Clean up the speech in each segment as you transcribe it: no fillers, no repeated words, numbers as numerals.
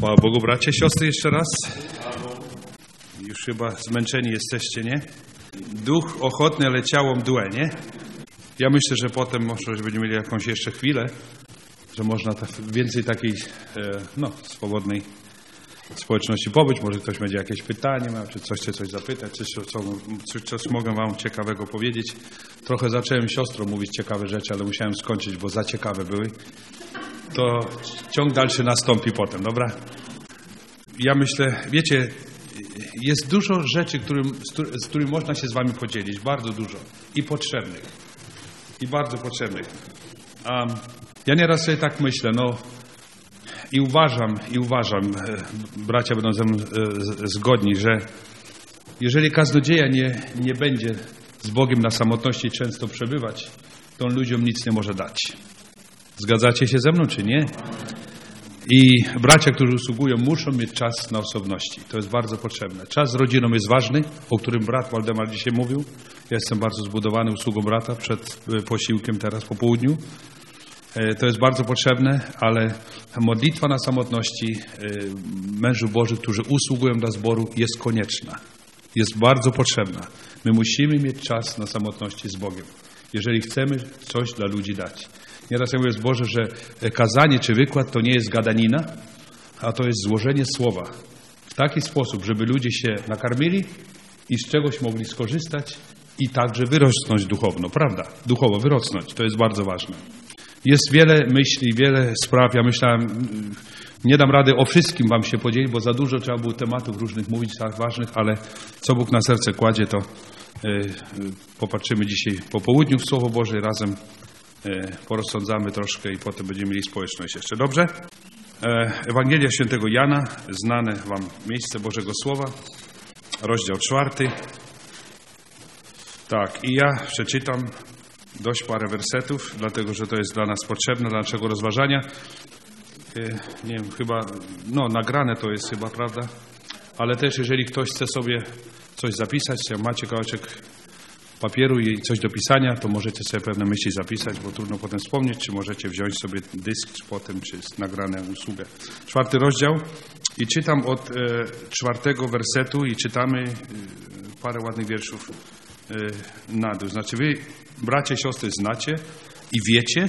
Chwała Bogu, bracia, siostry, jeszcze raz. Już chyba zmęczeni jesteście, nie? Duch ochotny, ale ciało mdłe, nie? Ja myślę, że potem może będziemy mieli jakąś jeszcze chwilę, że można więcej takiej, swobodnej społeczności pobyć. Może ktoś będzie jakieś pytanie miał, czy coś chce coś zapytać, coś mogę wam ciekawego powiedzieć. Trochę zacząłem siostrą mówić ciekawe rzeczy, ale musiałem skończyć, bo za ciekawe były. To ciąg dalszy nastąpi potem, dobra? Ja myślę, wiecie, jest dużo rzeczy, z którymi można się z wami podzielić, bardzo dużo i potrzebnych, i bardzo potrzebnych. Ja nieraz sobie tak myślę, i uważam, bracia będą ze mną zgodni, że jeżeli kaznodzieja nie będzie z Bogiem na samotności często przebywać, to on ludziom nic nie może dać. Zgadzacie się ze mną, czy nie? I bracia, którzy usługują, muszą mieć czas na osobności. To jest bardzo potrzebne. Czas z rodziną jest ważny, o którym brat Waldemar dzisiaj mówił. Ja jestem bardzo zbudowany usługą brata przed posiłkiem teraz po południu. To jest bardzo potrzebne, ale modlitwa na samotności mężów Bożych, którzy usługują dla zboru, jest konieczna. Jest bardzo potrzebna. My musimy mieć czas na samotności z Bogiem, jeżeli chcemy coś dla ludzi dać. Nieraz ja mówię z Boże, że kazanie czy wykład to nie jest gadanina, a to jest złożenie słowa w taki sposób, żeby ludzie się nakarmili i z czegoś mogli skorzystać i także wyrosnąć duchowno, prawda? Duchowo wyrosnąć, to jest bardzo ważne. Jest wiele myśli, wiele spraw. Ja myślałem, nie dam rady o wszystkim wam się podzielić, bo za dużo trzeba było tematów różnych mówić, tak ważnych, ale co Bóg na serce kładzie, to popatrzymy dzisiaj po południu w Słowo Boże i razem porozsądzamy troszkę i potem będziemy mieli społeczność jeszcze. Dobrze? Ewangelia Świętego Jana, znane wam miejsce Bożego Słowa, rozdział 4. Tak, i ja przeczytam dość parę wersetów, dlatego że to jest dla nas potrzebne, dla naszego rozważania. Nie wiem, chyba, nagrane to jest chyba, prawda? Ale też jeżeli ktoś chce sobie coś zapisać, macie kawałeczek papieru i coś do pisania, to możecie sobie pewne myśli zapisać, bo trudno potem wspomnieć, czy możecie wziąć sobie dysk, czy potem, czy jest nagrane usługę. 4 rozdział i czytam od 4 wersetu i czytamy parę ładnych wierszów na dół. Znaczy wy, bracia i siostry, znacie i wiecie,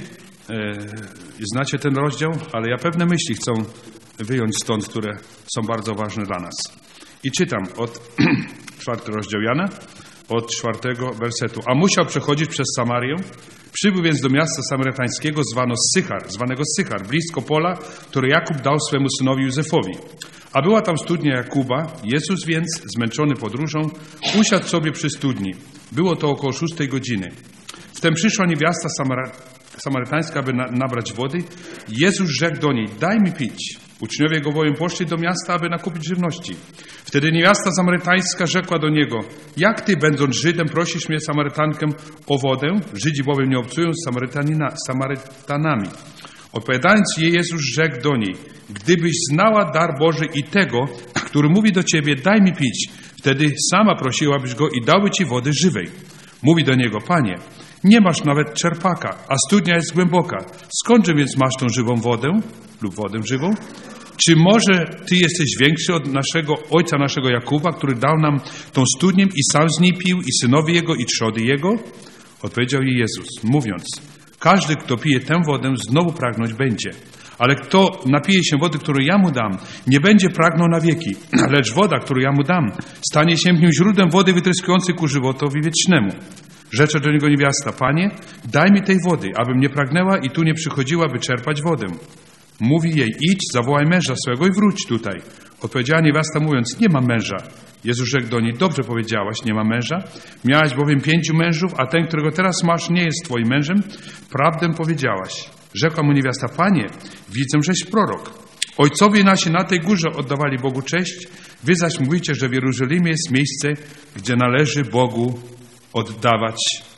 znacie ten rozdział, ale ja pewne myśli chcę wyjąć stąd, które są bardzo ważne dla nas. I czytam od 4 rozdział Jana, od 4 wersetu. A musiał przechodzić przez Samarię. Przybył więc do miasta samarytańskiego zwanego Sychar, blisko pola, które Jakub dał swemu synowi Józefowi. A była tam studnia Jakuba. Jezus więc, zmęczony podróżą, usiadł sobie przy studni. Było to około 6 godziny. Wtem przyszła niewiasta samarytańska, aby nabrać wody. Jezus rzekł do niej: daj mi pić. Uczniowie go bowiem poszli do miasta, aby nakupić żywności. Wtedy niewiasta samarytańska rzekła do niego: jak ty, będąc Żydem, prosisz mnie, Samarytankę, o wodę? Żydzi bowiem nie obcują z Samarytanami. Odpowiadając jej, Jezus rzekł do niej: gdybyś znała dar Boży i tego, który mówi do ciebie: daj mi pić, wtedy sama prosiłabyś go i dałby ci wody żywej. Mówi do niego: Panie, nie masz nawet czerpaka, a studnia jest głęboka. Skądże więc masz tą żywą wodę lub wodę żywą? Czy może ty jesteś większy od ojca naszego Jakuba, który dał nam tą studnię i sam z niej pił, i synowie jego, i trzody jego? Odpowiedział jej Jezus, mówiąc: każdy, kto pije tę wodę, znowu pragnąć będzie. Ale kto napije się wody, którą ja mu dam, nie będzie pragnął na wieki. Lecz woda, którą ja mu dam, stanie się w nim źródłem wody wytryskującej ku żywotowi wiecznemu. Rzecze do niego niewiasta: Panie, daj mi tej wody, abym nie pragnęła i tu nie przychodziła, by czerpać wodę. Mówi jej: idź, zawołaj męża swego i wróć tutaj. Odpowiedziała niewiasta, mówiąc: nie mam męża. Jezus rzekł do niej: dobrze powiedziałaś, nie ma męża. Miałaś bowiem 5 mężów, a ten, którego teraz masz, nie jest twoim mężem. Prawdę powiedziałaś. Rzekła mu niewiasta: Panie, widzę, żeś prorok. Ojcowie nasi na tej górze oddawali Bogu cześć. Wy zaś mówicie, że w Jerozolimie jest miejsce, gdzie należy Bogu oddawać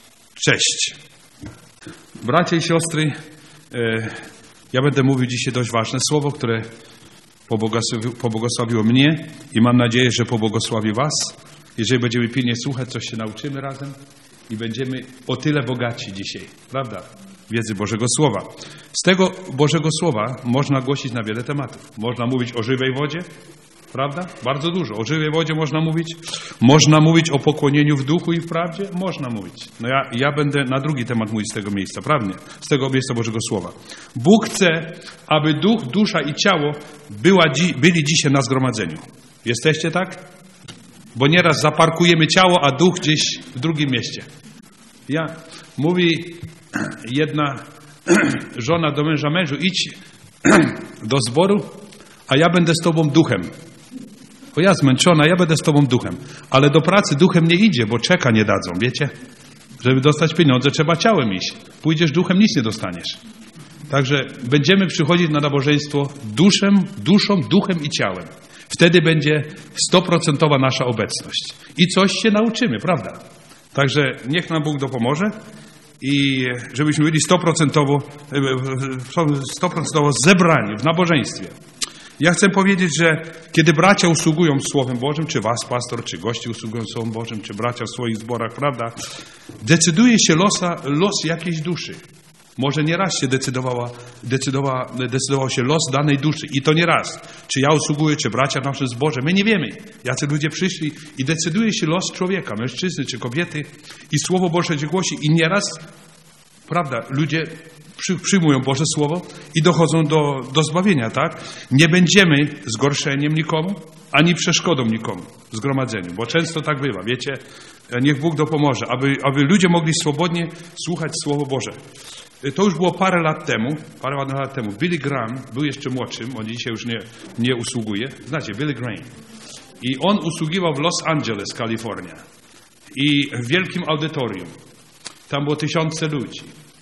cześć. Bracia i siostry, ja będę mówił dzisiaj dość ważne słowo, które pobłogosławiło mnie i mam nadzieję, że pobłogosławi was. Jeżeli będziemy pilnie słuchać, coś się nauczymy razem i będziemy o tyle bogaci dzisiaj, prawda? wiedzy Bożego Słowa. Z tego Bożego Słowa można głosić na wiele tematów. Można mówić o żywej wodzie, prawda? Bardzo dużo. O żywej wodzie można mówić. Można mówić o pokłonieniu w duchu i w prawdzie. Można mówić. No ja będę na drugi temat mówić z tego miejsca, prawda? Z tego miejsca Bożego Słowa. Bóg chce, aby duch, dusza i ciało byli dzisiaj na zgromadzeniu. Jesteście tak? Bo nieraz zaparkujemy ciało, a duch gdzieś w drugim mieście. Mówi jedna żona do męża: mężu, idź do zboru, a ja będę z tobą duchem. Bo ja zmęczona, ja będę z tobą duchem. Ale do pracy duchem nie idzie, bo czeka nie dadzą, wiecie? Żeby dostać pieniądze, trzeba ciałem iść. Pójdziesz duchem, nic nie dostaniesz. Także będziemy przychodzić na nabożeństwo duszą, duchem i ciałem. Wtedy będzie 100% nasza obecność. I coś się nauczymy, prawda? Także niech nam Bóg dopomoże i żebyśmy byli 100% zebrani w nabożeństwie. Ja chcę powiedzieć, że kiedy bracia usługują Słowem Bożym, czy was, pastor, czy gości usługują Słowem Bożym, czy bracia w swoich zborach, prawda, decyduje się los jakiejś duszy. Może nie raz się decydował się los danej duszy. I to nie raz. Czy ja usługuję, czy bracia w naszym zborze. My nie wiemy. Jacy ludzie przyszli i decyduje się los człowieka, mężczyzny czy kobiety. I Słowo Boże się głosi. I nieraz, prawda, ludzie przyjmują Boże Słowo i dochodzą do zbawienia, tak? Nie będziemy zgorszeniem nikomu, ani przeszkodą nikomu w zgromadzeniu. Bo często tak bywa, wiecie? Niech Bóg dopomoże, aby ludzie mogli swobodnie słuchać Słowo Boże. To już było parę lat temu. Billy Graham był jeszcze młodszym, on dzisiaj już nie usługuje. Znacie, Billy Graham. I on usługiwał w Los Angeles, Kalifornia. I w wielkim audytorium. Tam było 1000 ludzi.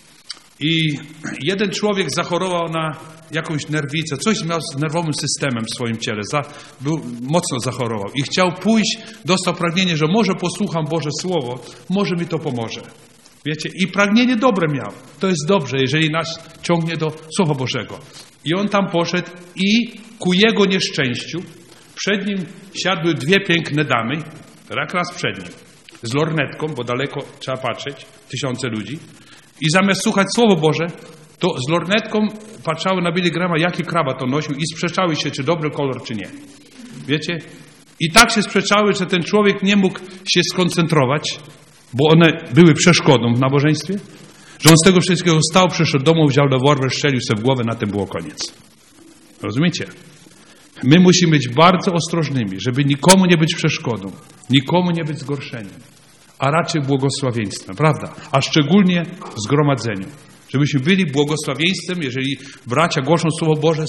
I jeden człowiek zachorował na jakąś nerwicę, coś miał z nerwowym systemem w swoim ciele. Mocno zachorował. I chciał pójść, dostał pragnienie, że może posłucham Boże Słowo, może mi to pomoże. Wiecie, i pragnienie dobre miał. To jest dobrze, jeżeli nas ciągnie do Słowa Bożego. I on tam poszedł i ku jego nieszczęściu przed nim siadły 2 piękne damy, raz przed nim, z lornetką, bo daleko trzeba patrzeć, 1000 ludzi. I zamiast słuchać Słowo Boże, to z lornetką patrzały na Billy Grahama, jaki krawat on nosił i sprzeczały się, czy dobry kolor, czy nie. Wiecie? I tak się sprzeczały, że ten człowiek nie mógł się skoncentrować, bo one były przeszkodą w nabożeństwie, że on z tego wszystkiego stał, przyszedł do domu, wziął rewolwer, strzelił sobie w głowę, na tym było koniec. Rozumiecie? My musimy być bardzo ostrożnymi, żeby nikomu nie być przeszkodą, nikomu nie być zgorszeniem, a raczej błogosławieństwem, prawda? A szczególnie w zgromadzeniu. Żebyśmy byli błogosławieństwem, jeżeli bracia głoszą Słowo Boże,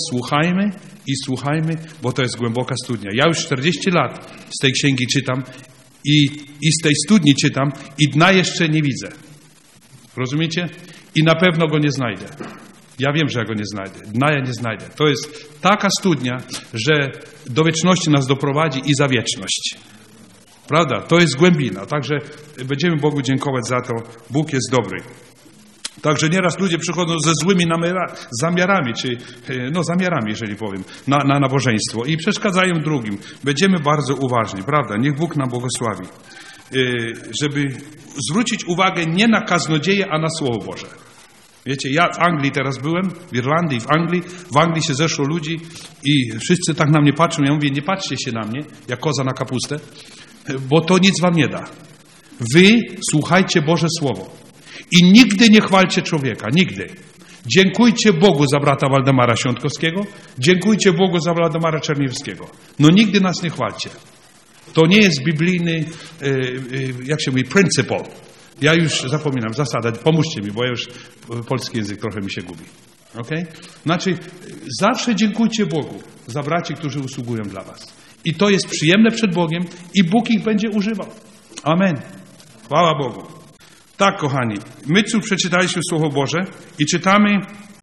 słuchajmy, bo to jest głęboka studnia. Ja już 40 lat z tej księgi czytam i z tej studni czytam i dna jeszcze nie widzę. Rozumiecie? I na pewno go nie znajdę. Ja wiem, że ja go nie znajdę. Dna ja nie znajdę. To jest taka studnia, że do wieczności nas doprowadzi i za wieczność. Prawda? To jest głębina. Także będziemy Bogu dziękować za to. Bóg jest dobry. Także nieraz ludzie przychodzą ze złymi zamiarami, jeżeli powiem, na nabożeństwo i przeszkadzają drugim. Będziemy bardzo uważni, prawda? Niech Bóg nam błogosławi. Żeby zwrócić uwagę nie na kaznodzieję, a na Słowo Boże. Wiecie, ja w Anglii teraz byłem, w Irlandii, w Anglii się zeszło ludzi i wszyscy tak na mnie patrzą. Ja mówię, nie patrzcie się na mnie, jak koza na kapustę, bo to nic wam nie da. Wy słuchajcie Boże Słowo. I nigdy nie chwalcie człowieka, nigdy. Dziękujcie Bogu za brata Waldemara Świątkowskiego, dziękujcie Bogu za Waldemara Czerniewskiego. No nigdy nas nie chwalcie. To nie jest biblijny, jak się mówi, principle. Ja już zapominam, zasada, pomóżcie mi, bo ja już polski język trochę mi się gubi. Okay? Znaczy, zawsze dziękujcie Bogu za braci, którzy usługują dla was. I to jest przyjemne przed Bogiem i Bóg ich będzie używał. Amen. Chwała Bogu. Tak, kochani, my tu przeczytaliśmy Słowo Boże i czytamy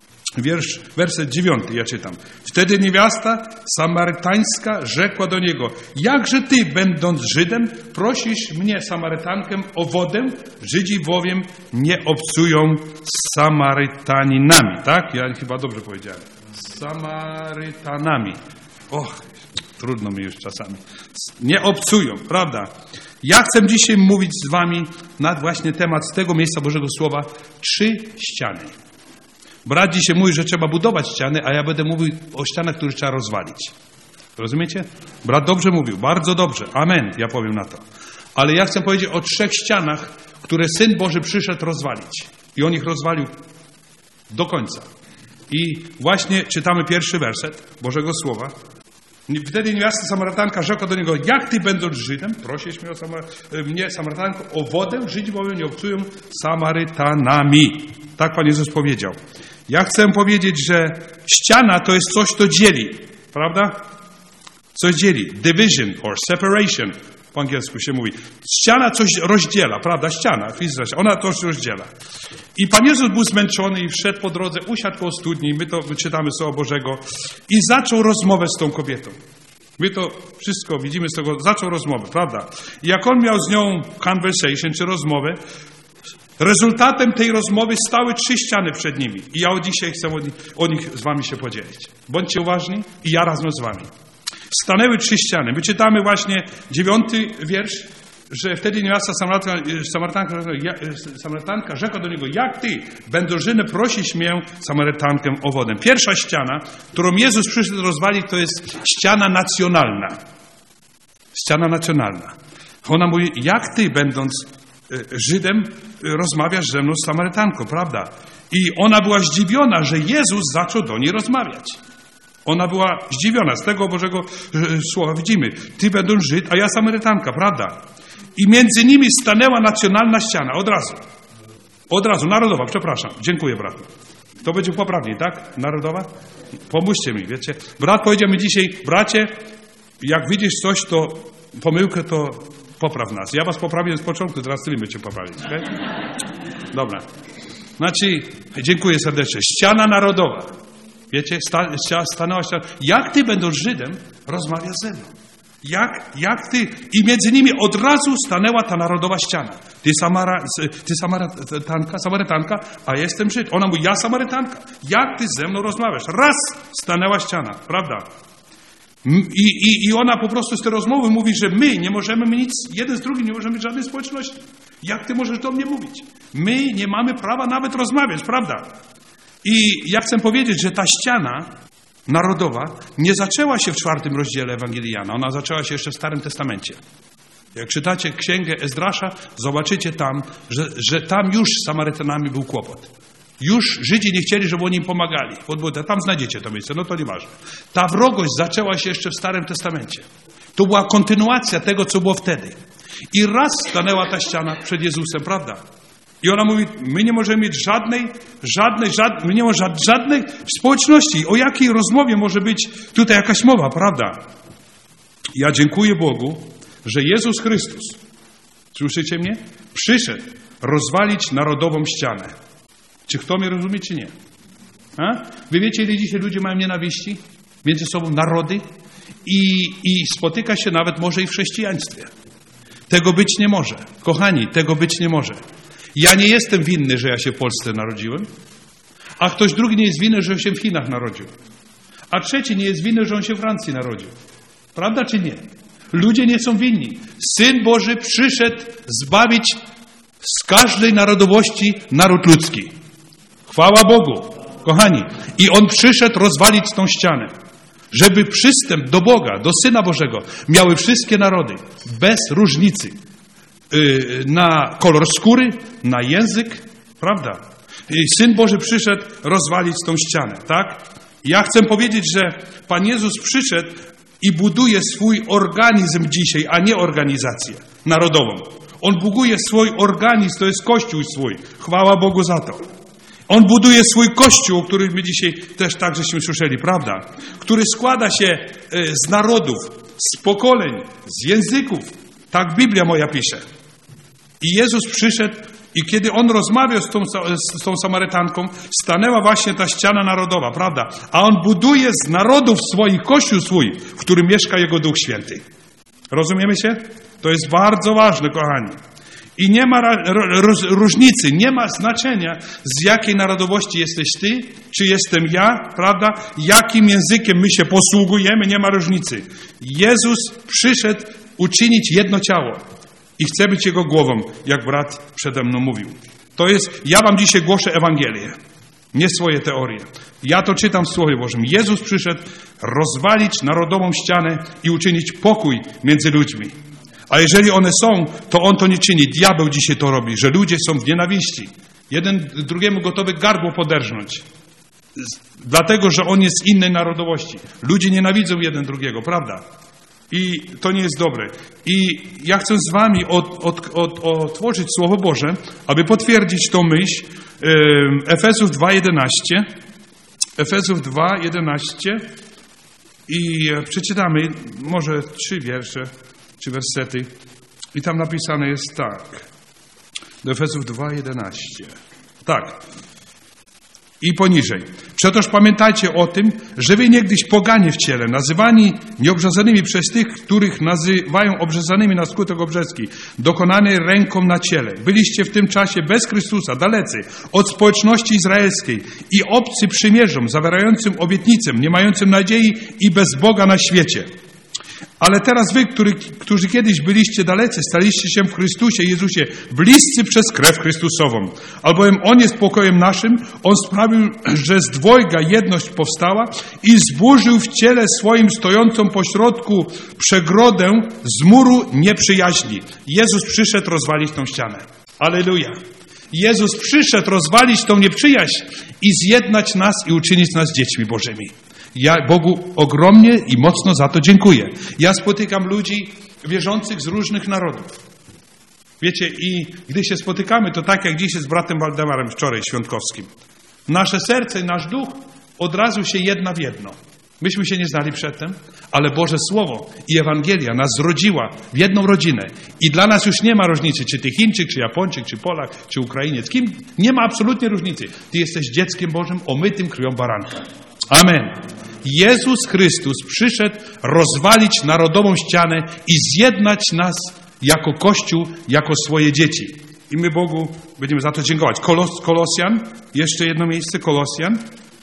werset 9, ja czytam. Wtedy niewiasta samarytańska rzekła do niego: jakże ty, będąc Żydem, prosisz mnie, Samarytankę, o wodę? Żydzi bowiem nie obcują z Samarytaninami. Tak? Ja chyba dobrze powiedziałem. Samarytanami. Och, trudno mi już czasami. Nie obcują, prawda? Ja chcę dzisiaj mówić z wami na właśnie temat z tego miejsca Bożego Słowa 3 ściany. Brat dzisiaj mówi, że trzeba budować ściany, a ja będę mówił o ścianach, które trzeba rozwalić. Rozumiecie? Brat dobrze mówił, bardzo dobrze. Amen, ja powiem na to. Ale ja chcę powiedzieć o 3 ścianach, które Syn Boży przyszedł rozwalić. I on ich rozwalił do końca. I właśnie czytamy pierwszy werset Bożego Słowa. Wtedy niewiasta Samarytanka rzekła do niego: jak ty, będąc Żydem, prosisz mnie, Samarytanko, o wodę? Żydzi bowiem nie obcują Samarytanami. Tak Pan Jezus powiedział. Ja chcę powiedzieć, że ściana to jest coś, co dzieli. Prawda? Coś dzieli. Division or separation. Po angielsku się mówi. Ściana coś rozdziela, prawda? Ściana w Izraelu, ona coś rozdziela. I Pan Jezus był zmęczony i wszedł po drodze, usiadł koło studni, my to czytamy Słowa Bożego i zaczął rozmowę z tą kobietą. My to wszystko widzimy z tego, zaczął rozmowę, prawda? I jak on miał z nią conversation, czy rozmowę, rezultatem tej rozmowy stały 3 ściany przed nimi. I ja dzisiaj chcę o nich z wami się podzielić. Bądźcie uważni i ja razem z wami. Stanęły 3 ściany. My czytamy właśnie 9 wiersz, że wtedy niewiasta Samarytanka rzekła do niego: jak ty, będąc Żydem, prosisz mnie, Samarytankę, o wodę. Pierwsza ściana, którą Jezus przyszedł rozwalić, to jest ściana nacjonalna. Ściana nacjonalna. Ona mówi: jak ty, będąc Żydem, rozmawiasz ze mną z Samarytanką, prawda? I ona była zdziwiona, że Jezus zaczął do niej rozmawiać. Ona była zdziwiona. Z tego Bożego Słowa widzimy: ty będąc Żyd, a ja Samarytanka, prawda? I między nimi stanęła nacjonalna ściana. Od razu, narodowa, przepraszam. Dziękuję, bratu. To będzie poprawniej, tak? Narodowa? Pomóżcie mi, wiecie. Brat powiedział mi dzisiaj: bracie, jak widzisz coś, to pomyłkę, to popraw nas. Ja was poprawię z początku, teraz ty będziecie poprawić. Okay? Dobra. Znaczy, dziękuję serdecznie. Ściana narodowa. Wiecie, stanęła ściana. Jak ty, będąc Żydem, rozmawiasz ze mną? Jak ty? I między nimi od razu stanęła ta narodowa ściana. Ty Samarytanka, a jestem Żyd. Ona mówi: ja Samarytanka. Jak ty ze mną rozmawiasz? Raz stanęła ściana, prawda? I ona po prostu z tej rozmowy mówi, że my nie możemy nic, jeden z drugim nie możemy mieć żadnej społeczności. Jak ty możesz do mnie mówić? My nie mamy prawa nawet rozmawiać, prawda? I ja chcę powiedzieć, że ta ściana narodowa nie zaczęła się w 4 rozdziale Ewangelii Jana. Ona zaczęła się jeszcze w Starym Testamencie. Jak czytacie Księgę Ezdrasza, zobaczycie tam, że tam już z Samarytanami był kłopot. Już Żydzi nie chcieli, żeby oni im pomagali. Tam znajdziecie to miejsce, no to nieważne. Ta wrogość zaczęła się jeszcze w Starym Testamencie. To była kontynuacja tego, co było wtedy. I raz stanęła ta ściana przed Jezusem, prawda? I ona mówi: my nie możemy mieć my nie możemy żadnej społeczności. O jakiej rozmowie może być tutaj jakaś mowa, prawda? Ja dziękuję Bogu, że Jezus Chrystus, słyszycie mnie? Przyszedł rozwalić narodową ścianę. Czy kto mnie rozumie, czy nie? A? Wy wiecie, ile dzisiaj ludzie mają nienawiści między sobą, narody? I spotyka się nawet może i w chrześcijaństwie. Tego być nie może. Kochani, tego być nie może. Ja nie jestem winny, że ja się w Polsce narodziłem, a ktoś drugi nie jest winny, że się w Chinach narodził. A trzeci nie jest winny, że on się w Francji narodził. Prawda czy nie? Ludzie nie są winni. Syn Boży przyszedł zbawić z każdej narodowości naród ludzki. Chwała Bogu, kochani. I On przyszedł rozwalić tą ścianę, żeby przystęp do Boga, do Syna Bożego miały wszystkie narody, bez różnicy. Na kolor skóry, na język, prawda? I Syn Boży przyszedł rozwalić tą ścianę, tak? Ja chcę powiedzieć, że Pan Jezus przyszedł i buduje swój organizm dzisiaj, a nie organizację narodową. On buduje swój organizm, to jest Kościół swój. Chwała Bogu za to. On buduje swój Kościół, o którym my dzisiaj też tak żeśmy słyszeli, prawda? Który składa się z narodów, z pokoleń, z języków. Tak Biblia moja pisze. I Jezus przyszedł i kiedy On rozmawiał z tą Samarytanką, stanęła właśnie ta ściana narodowa, prawda? A On buduje z narodów swoich Kościół swój, w którym mieszka Jego Duch Święty. Rozumiemy się? To jest bardzo ważne, kochani. I nie ma różnicy, nie ma znaczenia, z jakiej narodowości jesteś ty, czy jestem ja, prawda? Jakim językiem my się posługujemy, nie ma różnicy. Jezus przyszedł uczynić jedno ciało. i chcę być Jego głową, jak brat przede mną mówił. To jest, ja wam dzisiaj głoszę Ewangelię, nie swoje teorie. Ja to czytam w Słowie Bożym. Jezus przyszedł rozwalić narodową ścianę i uczynić pokój między ludźmi. A jeżeli one są, to On to nie czyni. Diabeł dzisiaj to robi, że ludzie są w nienawiści. Jeden drugiemu gotowy gardło poderżnąć. Dlatego, że on jest z innej narodowości. Ludzie nienawidzą jeden drugiego, prawda? I to nie jest dobre. I ja chcę z wami otworzyć Słowo Boże, aby potwierdzić tą myśl. Efezów 2:11. Efezów 2:11. I przeczytamy może 3 wiersze, 3 wersety. I tam napisane jest tak. Do Efezów 2:11. Tak. I poniżej. Przetoż pamiętajcie o tym, że wy niegdyś poganie w ciele, nazywani nieobrzezanymi przez tych, których nazywają obrzezanymi na skutek obrzezki, dokonanej ręką na ciele. Byliście w tym czasie bez Chrystusa, dalecy od społeczności izraelskiej i obcy przymierzom, zawierającym obietnicę, nie mającym nadziei i bez Boga na świecie. Ale teraz wy, którzy kiedyś byliście dalecy, staliście się w Chrystusie Jezusie bliscy przez krew Chrystusową. Albowiem On jest pokojem naszym, On sprawił, że z dwojga jedność powstała i zburzył w ciele swoim stojącą pośrodku przegrodę z muru nieprzyjaźni. Jezus przyszedł rozwalić tą ścianę. Alleluja. Jezus przyszedł rozwalić tą nieprzyjaźń i zjednać nas i uczynić nas dziećmi Bożymi. Ja Bogu ogromnie i mocno za to dziękuję. Ja spotykam ludzi wierzących z różnych narodów. Wiecie, i gdy się spotykamy, to tak jak dzisiaj z bratem Waldemarem wczoraj świątkowskim. Nasze serce i nasz duch od razu się jedna w jedno. Myśmy się nie znali przedtem, ale Boże Słowo i Ewangelia nas zrodziła w jedną rodzinę. I dla nas już nie ma różnicy, czy ty Chińczyk, czy Japończyk, czy Polak, czy Ukrainiec. Kim? Nie ma absolutnie różnicy. Ty jesteś dzieckiem Bożym, omytym krwią baranka. Amen. Jezus Chrystus przyszedł rozwalić narodową ścianę i zjednać nas jako Kościół, jako swoje dzieci. I my Bogu będziemy za to dziękować. Kolosjan, jeszcze jedno miejsce, Kolosjan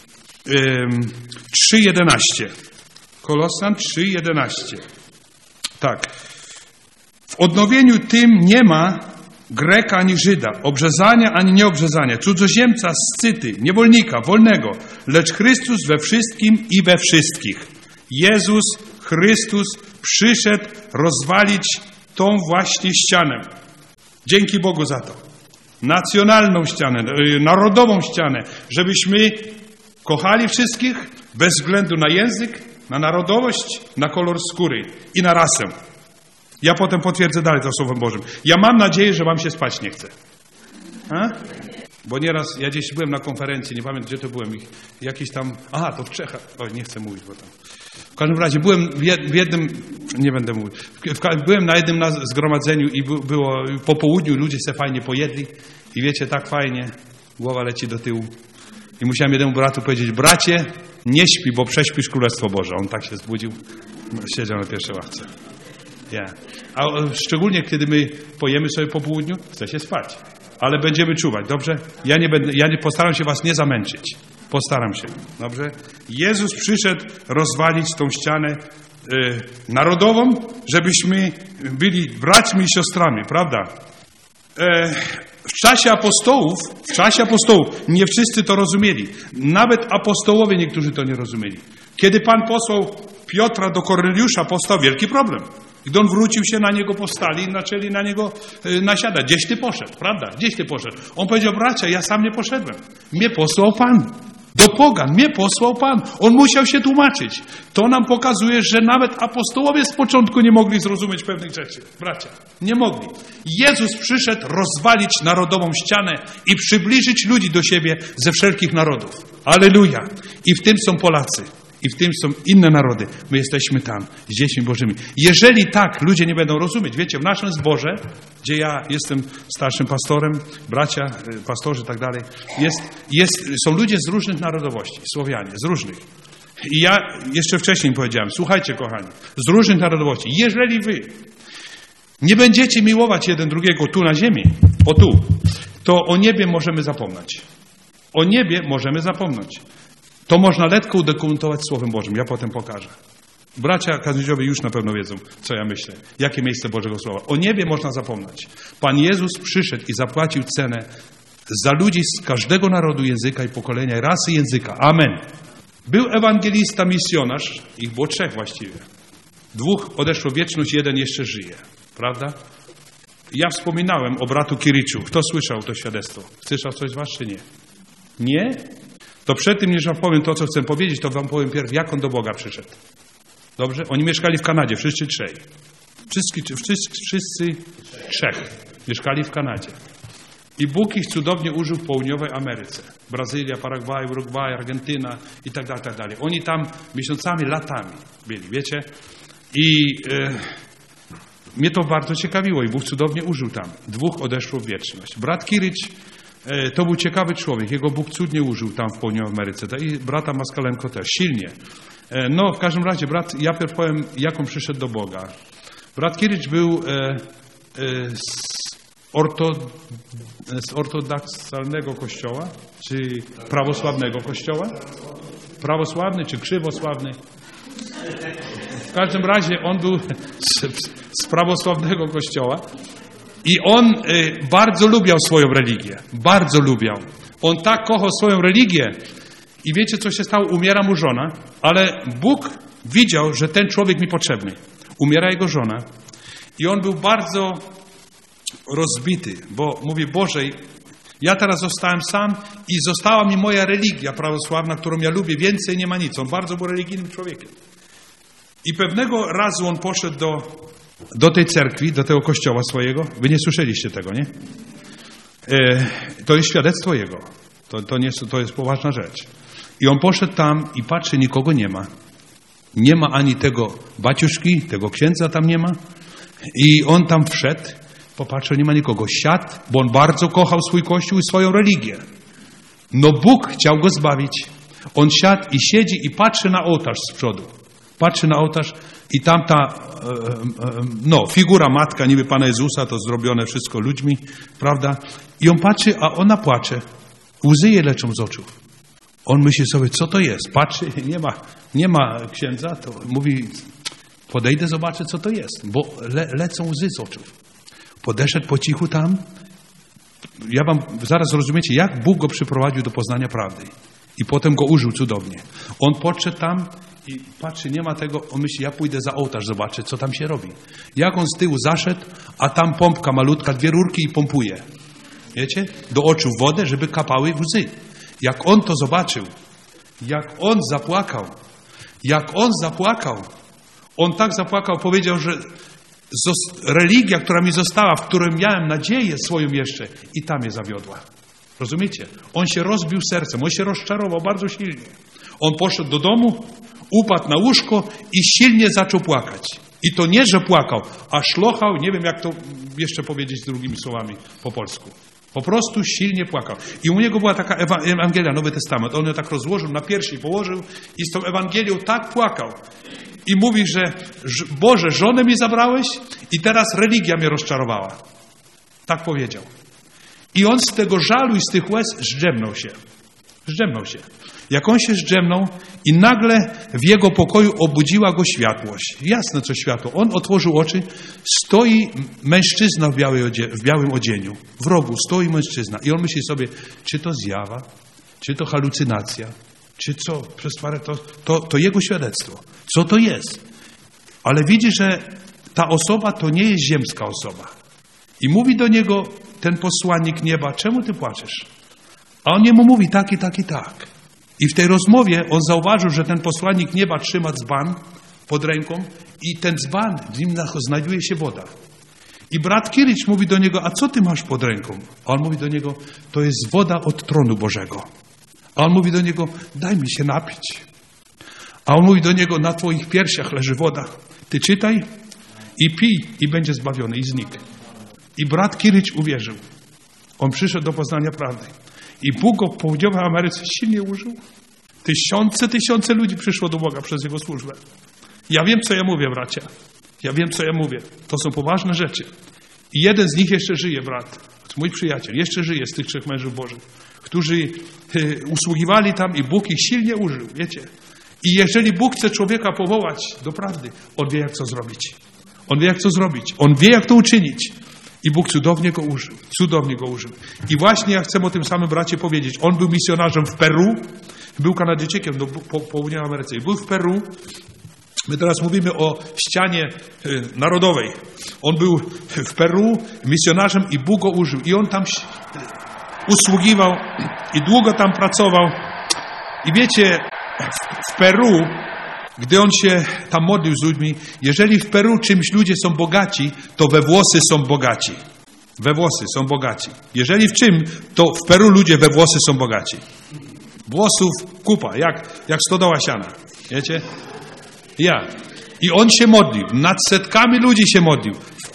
3:11. Kolosjan 3:11. Tak. W odnowieniu tym nie ma Greka ani Żyda, obrzezania ani nieobrzezania, cudzoziemca, Scyty, niewolnika, wolnego, lecz Chrystus we wszystkim i we wszystkich. Jezus Chrystus przyszedł rozwalić tą właśnie ścianę. Dzięki Bogu za to. Nacjonalną ścianę, narodową ścianę, żebyśmy kochali wszystkich bez względu na język, na narodowość, na kolor skóry i na rasę. Ja potem potwierdzę dalej to Słowem Bożym. Ja mam nadzieję, że wam się spać nie chce. Bo nieraz, ja gdzieś byłem na konferencji, nie pamiętam gdzie to byłem, jakiś tam, to w Czechach, nie chcę mówić, bo tam. W każdym razie byłem w jednym, nie będę mówił, byłem na jednym zgromadzeniu i było po południu, ludzie se fajnie pojedli i wiecie, tak fajnie, głowa leci do tyłu. I musiałem jednemu bratu powiedzieć, bracie, nie śpi, bo prześpisz Królestwo Boże. On tak się zbudził, siedział na pierwszej ławce. A szczególnie, kiedy my pojemy sobie po południu, chce się spać. Ale będziemy czuwać, dobrze? Postaram się was nie zamęczyć. Postaram się, dobrze? Jezus przyszedł rozwalić tą ścianę narodową, żebyśmy byli braćmi i siostrami, prawda? W czasie apostołów nie wszyscy to rozumieli. Nawet apostołowie niektórzy to nie rozumieli. Kiedy Pan posłał Piotra do Korneliusza, powstał wielki problem. Gdy on wrócił się, na niego powstali i zaczęli na niego nasiadać. Gdzieś ty poszedł, prawda? Gdzieś ty poszedł. On powiedział, bracia, ja sam nie poszedłem. Mnie posłał Pan. Do pogan mnie posłał Pan. On musiał się tłumaczyć. To nam pokazuje, że nawet apostołowie z początku nie mogli zrozumieć pewnych rzeczy. Bracia, nie mogli. Jezus przyszedł rozwalić narodową ścianę i przybliżyć ludzi do siebie ze wszelkich narodów. Alleluja. I w tym są Polacy. I w tym są inne narody. My jesteśmy tam, z dziećmi Bożymi. Jeżeli tak ludzie nie będą rozumieć, wiecie, w naszym zborze, gdzie ja jestem starszym pastorem, bracia, pastorzy i tak dalej, są ludzie z różnych narodowości, Słowianie, z różnych. I ja jeszcze wcześniej powiedziałem, słuchajcie kochani, z różnych narodowości, jeżeli wy nie będziecie miłować jeden drugiego tu na ziemi, to o niebie możemy zapomnieć. O niebie możemy zapomnieć. To można lekko udokumentować Słowem Bożym. Ja potem pokażę. Bracia kaznodziejowie już na pewno wiedzą, co ja myślę. Jakie miejsce Bożego Słowa. O niebie można zapomnieć. Pan Jezus przyszedł i zapłacił cenę za ludzi z każdego narodu, języka i pokolenia, rasy języka. Amen. Był ewangelista, misjonarz. Ich było 3 właściwie. 2 odeszło w wieczność, 1 jeszcze żyje. Prawda? Ja wspominałem o bratu Kiriczu. Kto słyszał to świadectwo? Słyszał coś z was, czy nie? Nie? To przed tym, niż wam powiem to, co chcę powiedzieć, to wam powiem pierw, jak on do Boga przyszedł. Dobrze? Oni mieszkali w Kanadzie, wszyscy 3. Wszyscy 3 mieszkali w Kanadzie. I Bóg ich cudownie użył w południowej Ameryce. Brazylia, Paragwaj, Urugwaj, Argentyna i tak dalej, tak dalej. Oni tam miesiącami, latami byli, wiecie? I mnie to bardzo ciekawiło i Bóg cudownie użył tam. 2 odeszło w wieczność. Brat Kiricz to był ciekawy człowiek. Jego Bóg cudnie użył tam w południowej Ameryce. I brata Maskalenko też, silnie. No, w każdym razie, ja pierw powiem, jak on przyszedł do Boga. Brat Kiricz był z ortodoksalnego kościoła, czy prawosławnego kościoła? Prawosławny, czy krzywosławny? W każdym razie on był z prawosławnego kościoła i on bardzo lubiał swoją religię. Bardzo lubiał. On tak kochał swoją religię i wiecie, co się stało? Umiera mu żona, ale Bóg widział, że ten człowiek mi potrzebny. Umiera jego żona i on był bardzo rozbity, bo mówi, Boże, ja teraz zostałem sam i została mi moja religia prawosławna, którą ja lubię, więcej nie ma nic. On bardzo był religijnym człowiekiem. I pewnego razu on poszedł do tej cerkwi, do tego kościoła swojego. Wy nie słyszeliście tego, nie? To jest świadectwo jego. To jest poważna rzecz. I on poszedł tam i patrzy, nikogo nie ma. Nie ma ani tego baciuszki, tego księdza tam nie ma. I on tam wszedł, popatrzył, nie ma nikogo. Siadł, bo on bardzo kochał swój kościół i swoją religię. No Bóg chciał go zbawić. On siadł i siedzi i patrzy na ołtarz z przodu. Patrzy na ołtarz i tam ta figura matka niby Pana Jezusa, to zrobione wszystko ludźmi, prawda? I on patrzy, a ona płacze. Łzy jej leczą z oczu. On myśli sobie, co to jest? Patrzy, nie ma księdza, to mówi, podejdę, zobaczę, co to jest, bo lecą łzy z oczu. Podeszedł po cichu tam. Ja wam zaraz zrozumiecie, jak Bóg go przyprowadził do poznania prawdy. I potem go użył cudownie. On podszedł tam i patrzy, nie ma tego, on myśli, ja pójdę za ołtarz, zobaczę, co tam się robi. Jak on z tyłu zaszedł, a tam pompka malutka, 2 rurki i pompuje. Wiecie? Do oczu wodę, żeby kapały łzy. Jak on to zobaczył, jak on zapłakał, on tak zapłakał, powiedział, że religia, która mi została, w której miałem nadzieję swoją jeszcze, i ta mnie zawiodła. Rozumiecie? On się rozbił sercem, on się rozczarował bardzo silnie. On poszedł do domu, upadł na łóżko i silnie zaczął płakać. I to nie, że płakał, a szlochał, nie wiem jak to jeszcze powiedzieć drugimi słowami po polsku. Po prostu silnie płakał. I u niego była taka Ewangelia, Nowy Testament. On ją tak rozłożył, na piersi położył i z tą Ewangelią tak płakał. I mówi, że Boże, żonę mi zabrałeś i teraz religia mnie rozczarowała. Tak powiedział. I on z tego żalu i z tych łez zdrzemnął się. Jak on się zdrzemnął i nagle w jego pokoju obudziła go światłość. Jasne co światło. On otworzył oczy, stoi mężczyzna w białym odzieniu. W rogu stoi mężczyzna. I on myśli sobie, czy to zjawa, czy to halucynacja, czy co? Przez to jego świadectwo. Co to jest? Ale widzi, że ta osoba to nie jest ziemska osoba. I mówi do niego ten posłannik nieba, czemu ty płaczesz? A on jemu mówi tak i tak i tak. I w tej rozmowie on zauważył, że ten posłannik nieba trzyma dzban pod ręką i ten dzban, w nim znajduje się woda. I brat Kiricz mówi do niego, a co ty masz pod ręką? A on mówi do niego, to jest woda od tronu Bożego. A on mówi do niego, daj mi się napić. A on mówi do niego, na twoich piersiach leży woda. Ty czytaj i pij i będzie zbawiony i znikł. I brat Kiricz uwierzył. On przyszedł do poznania prawdy. I Bóg go w południowej Ameryce silnie użył. Tysiące ludzi przyszło do Boga przez jego służbę. Ja wiem, co ja mówię, bracia. Ja wiem, co ja mówię. To są poważne rzeczy. I jeden z nich jeszcze żyje, brat. Mój przyjaciel. Jeszcze żyje z tych 3 mężów Bożych, którzy usługiwali tam i Bóg ich silnie użył. Wiecie? I jeżeli Bóg chce człowieka powołać do prawdy, On wie, jak to zrobić. On wie, jak to zrobić. On wie, jak to uczynić. I Bóg cudownie go użył. Cudownie go użył. I właśnie ja chcę o tym samym bracie powiedzieć. On był misjonarzem w Peru. Był Kanadyjczykiem do południowej Ameryce. I był w Peru. My teraz mówimy o ścianie narodowej. On był w Peru misjonarzem i Bóg go użył. I on tam usługiwał i długo tam pracował. I wiecie, w Peru, gdy on się tam modlił z ludźmi, jeżeli w Peru czymś ludzie są bogaci, to we włosy są bogaci. We włosy są bogaci. Jeżeli w czym, to w Peru ludzie we włosy są bogaci. Włosów kupa, jak stodoła siana. Wiecie? I on się modlił. Nad setkami ludzi się modlił.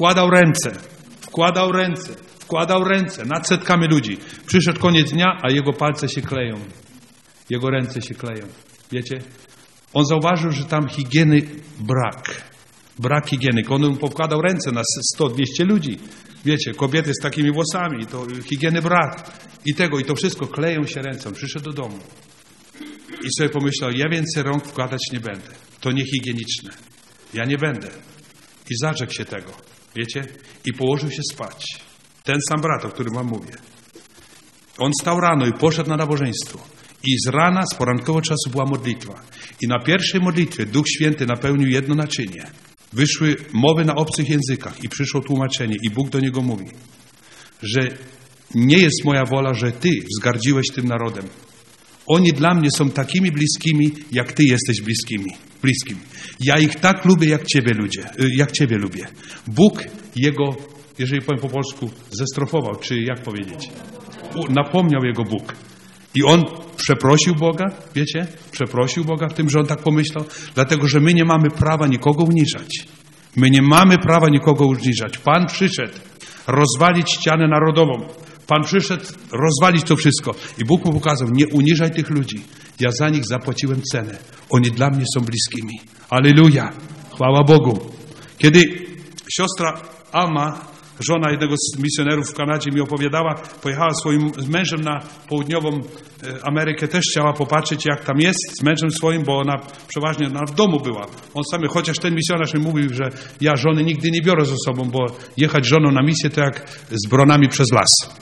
Wkładał ręce nad setkami ludzi. Przyszedł koniec dnia, a jego palce się kleją. Jego ręce się kleją. Wiecie? On zauważył, że tam higieny brak higieny. On powkładał ręce na 100-200 ludzi. Wiecie, kobiety z takimi włosami, to higieny brak. I to wszystko, kleją się ręce. On przyszedł do domu. I sobie pomyślał, ja więcej rąk wkładać nie będę. To niehigieniczne. Ja nie będę. I zarzekł się tego. Wiecie? I położył się spać. Ten sam brat, o którym wam mówię. On stał rano i poszedł na nabożeństwo. I z rana, z porankowego czasu była modlitwa. I na pierwszej modlitwie Duch Święty napełnił jedno naczynie. Wyszły mowy na obcych językach i przyszło tłumaczenie. I Bóg do niego mówi, że nie jest moja wola, że ty wzgardziłeś tym narodem. Oni dla mnie są takimi bliskimi, jak ty jesteś bliskim. Ja ich tak lubię, jak ciebie lubię. Bóg jego, jeżeli powiem po polsku, zestrofował, czy jak powiedzieć? Napomniał jego Bóg. I on przeprosił Boga, wiecie? Przeprosił Boga w tym, że on tak pomyślał, dlatego, że my nie mamy prawa nikogo uniżać. My nie mamy prawa nikogo uniżać. Pan przyszedł rozwalić ścianę narodową. Pan przyszedł rozwalić to wszystko. I Bóg mu pokazał, nie uniżaj tych ludzi. Ja za nich zapłaciłem cenę. Oni dla mnie są bliskimi. Alleluja. Chwała Bogu. Kiedy siostra Alma, żona jednego z misjonerów w Kanadzie, mi opowiadała, pojechała swoim mężem na południową Amerykę, też chciała popatrzeć, jak tam jest z mężem swoim, bo ona przeważnie w domu była. On sam, chociaż ten misjonarz mi mówił, że ja żony nigdy nie biorę ze sobą, bo jechać żoną na misję to jak z bronami przez las.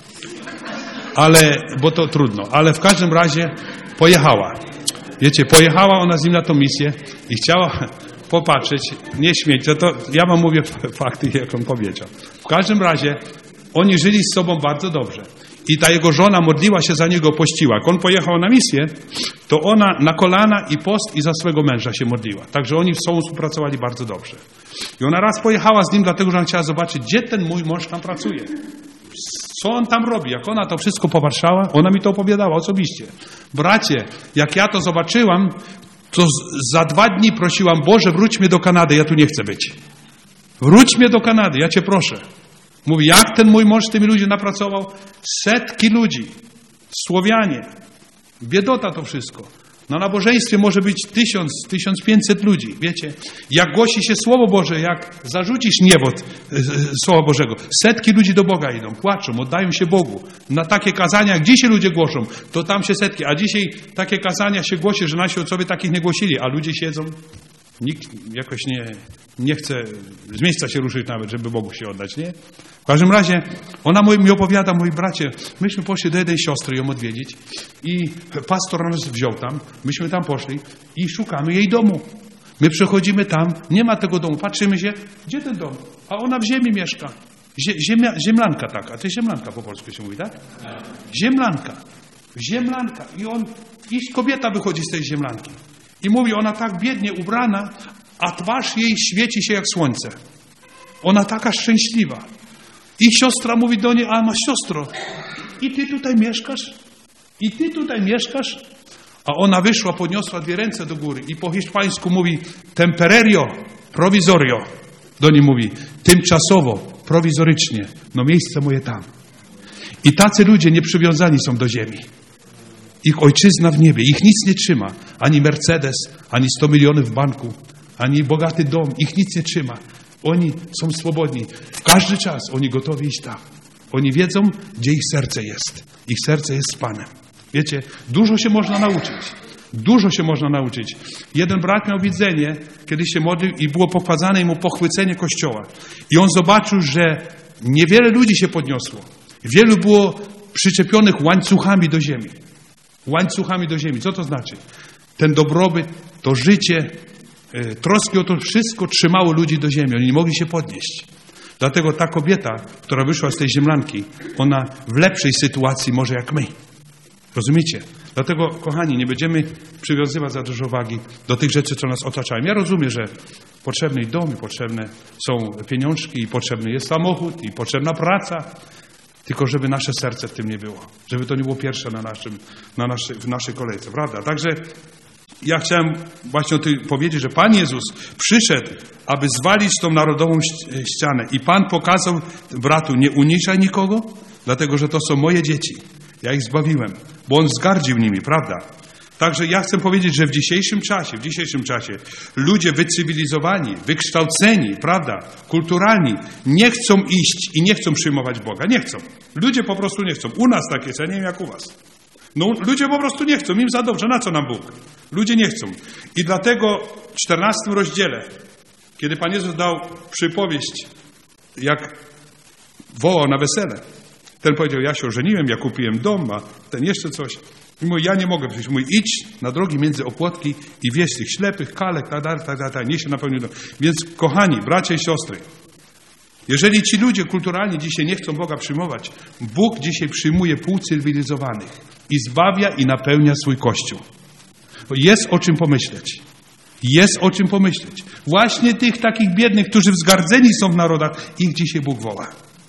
Bo to trudno. Ale w każdym razie pojechała. Wiecie, pojechała ona z nim na tą misję i chciała popatrzeć, nie śmieć, to ja wam mówię fakty, jak on powiedział. W każdym razie oni żyli z sobą bardzo dobrze. I ta jego żona modliła się za niego, pościła. Jak on pojechał na misję, to ona na kolana i post i za swego męża się modliła. Także oni z sobą współpracowali bardzo dobrze. I ona raz pojechała z nim, dlatego że ona chciała zobaczyć, gdzie ten mój mąż tam pracuje. Co on tam robi? Jak ona to wszystko popatrzała, ona mi to opowiadała osobiście. Bracie, jak ja to zobaczyłam, to za 2 dni prosiłam, Boże, wróć mnie do Kanady, ja tu nie chcę być. Wróć mnie do Kanady, ja Cię proszę. Mówi, jak ten mój mąż z tymi ludźmi napracował? Setki ludzi, Słowianie, biedota to wszystko. Na nabożeństwie może być 1000-1500 ludzi, wiecie. Jak głosi się Słowo Boże, jak zarzucisz niewod Słowa Bożego, setki ludzi do Boga idą, płaczą, oddają się Bogu. Na takie kazania, jak dzisiaj ludzie głoszą, to tam się setki. A dzisiaj takie kazania się głosi, że nasi ojcowie takich nie głosili, a ludzie siedzą. Nikt jakoś nie chce z miejsca się ruszyć nawet, żeby Bogu się oddać, nie? W każdym razie ona mi opowiada, mój bracie, myśmy poszli do jednej siostry ją odwiedzić i pastor nas wziął tam, myśmy tam poszli i szukamy jej domu. My przechodzimy tam, nie ma tego domu, patrzymy się, gdzie ten dom? A ona w ziemi mieszka. Ziemlanka taka, to jest ziemlanka po polsku się mówi, tak? Ziemlanka. I kobieta wychodzi z tej ziemlanki. I mówi, ona tak biednie ubrana, a twarz jej świeci się jak słońce. Ona taka szczęśliwa. I siostra mówi do niej, a ma siostro, i ty tutaj mieszkasz? A ona wyszła, podniosła 2 ręce do góry i po hiszpańsku mówi, tempererio, prowizorio. Do niej mówi, tymczasowo, prowizorycznie, no miejsce moje tam. I tacy ludzie nieprzywiązani są do ziemi. Ich ojczyzna w niebie, ich nic nie trzyma. Ani Mercedes, ani 100 milionów w banku, ani bogaty dom. Ich nic nie trzyma. Oni są swobodni. W każdy czas oni gotowi iść tam. Oni wiedzą, gdzie ich serce jest. Ich serce jest z Panem. Wiecie, dużo się można nauczyć. Dużo się można nauczyć. Jeden brat miał widzenie, kiedy się modlił i było pokazane mu pochwycenie Kościoła. I on zobaczył, że niewiele ludzi się podniosło. Wielu było przyczepionych łańcuchami do ziemi. Łańcuchami do ziemi. Co to znaczy? Ten dobrobyt, to życie, troski o to wszystko trzymało ludzi do ziemi. Oni nie mogli się podnieść. Dlatego ta kobieta, która wyszła z tej ziemlanki, ona w lepszej sytuacji może jak my. Rozumiecie? Dlatego, kochani, nie będziemy przywiązywać za dużo wagi do tych rzeczy, co nas otaczają. Ja rozumiem, że potrzebny dom, i potrzebne są pieniążki, i potrzebny jest samochód, i potrzebna praca. Tylko żeby nasze serce w tym nie było. Żeby to nie było pierwsze w naszej kolejce. Prawda? Także ja chciałem właśnie o tym powiedzieć, że Pan Jezus przyszedł, aby zwalić tą narodową ścianę. I Pan pokazał bratu, nie uniżaj nikogo, dlatego że to są moje dzieci. Ja ich zbawiłem, bo On wzgardził nimi, prawda? Także ja chcę powiedzieć, że w dzisiejszym czasie ludzie wycywilizowani, wykształceni, prawda, kulturalni, nie chcą iść i nie chcą przyjmować Boga. Nie chcą. Ludzie po prostu nie chcą. U nas tak jest, ja nie wiem jak u was. No, ludzie po prostu nie chcą. Im za dobrze. Na co nam Bóg? Ludzie nie chcą. I dlatego w 14 rozdziale, kiedy Pan Jezus dał przypowieść, jak wołał na wesele, ten powiedział, ja się ożeniłem, ja kupiłem dom, a ten jeszcze coś. I mówi, ja nie mogę przyjść. Mówi, idź na drogi między opłotki i wieź tych ślepych, kalek, tak, niech się napełni dom. Więc kochani, bracia i siostry, jeżeli ci ludzie kulturalni dzisiaj nie chcą Boga przyjmować, Bóg dzisiaj przyjmuje półcywilizowanych i zbawia i napełnia swój Kościół. Jest o czym pomyśleć. Jest o czym pomyśleć. Właśnie tych takich biednych, którzy wzgardzeni są w narodach, ich dzisiaj Bóg woła.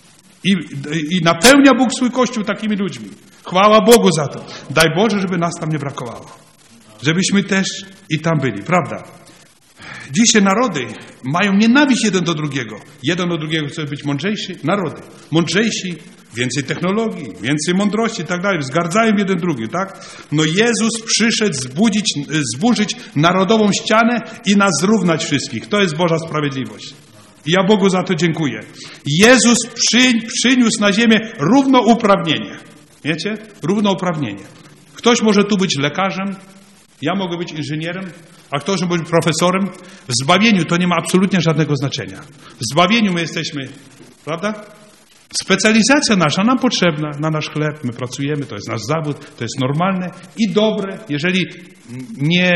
I napełnia Bóg swój Kościół takimi ludźmi. Chwała Bogu za to. Daj Boże, żeby nas tam nie brakowało. Żebyśmy też i tam byli, prawda? Dzisiaj narody mają nienawiść jeden do drugiego. Jeden do drugiego chce być mądrzejszy. Narody. Mądrzejsi, więcej technologii, więcej mądrości i tak dalej. Wzgardzają jeden drugi, tak? No Jezus przyszedł zburzyć narodową ścianę i nas zrównać wszystkich. To jest Boża sprawiedliwość. I ja Bogu za to dziękuję. Jezus przyniósł na ziemię równouprawnienie. Wiecie? Równouprawnienie. Ktoś może tu być lekarzem, ja mogę być inżynierem, a ktoś może być profesorem. W zbawieniu to nie ma absolutnie żadnego znaczenia. W zbawieniu my jesteśmy, prawda? Specjalizacja nasza nam potrzebna, na nasz chleb, my pracujemy, to jest nasz zawód, to jest normalne i dobre, jeżeli nie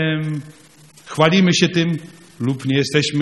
chwalimy się tym lub nie jesteśmy,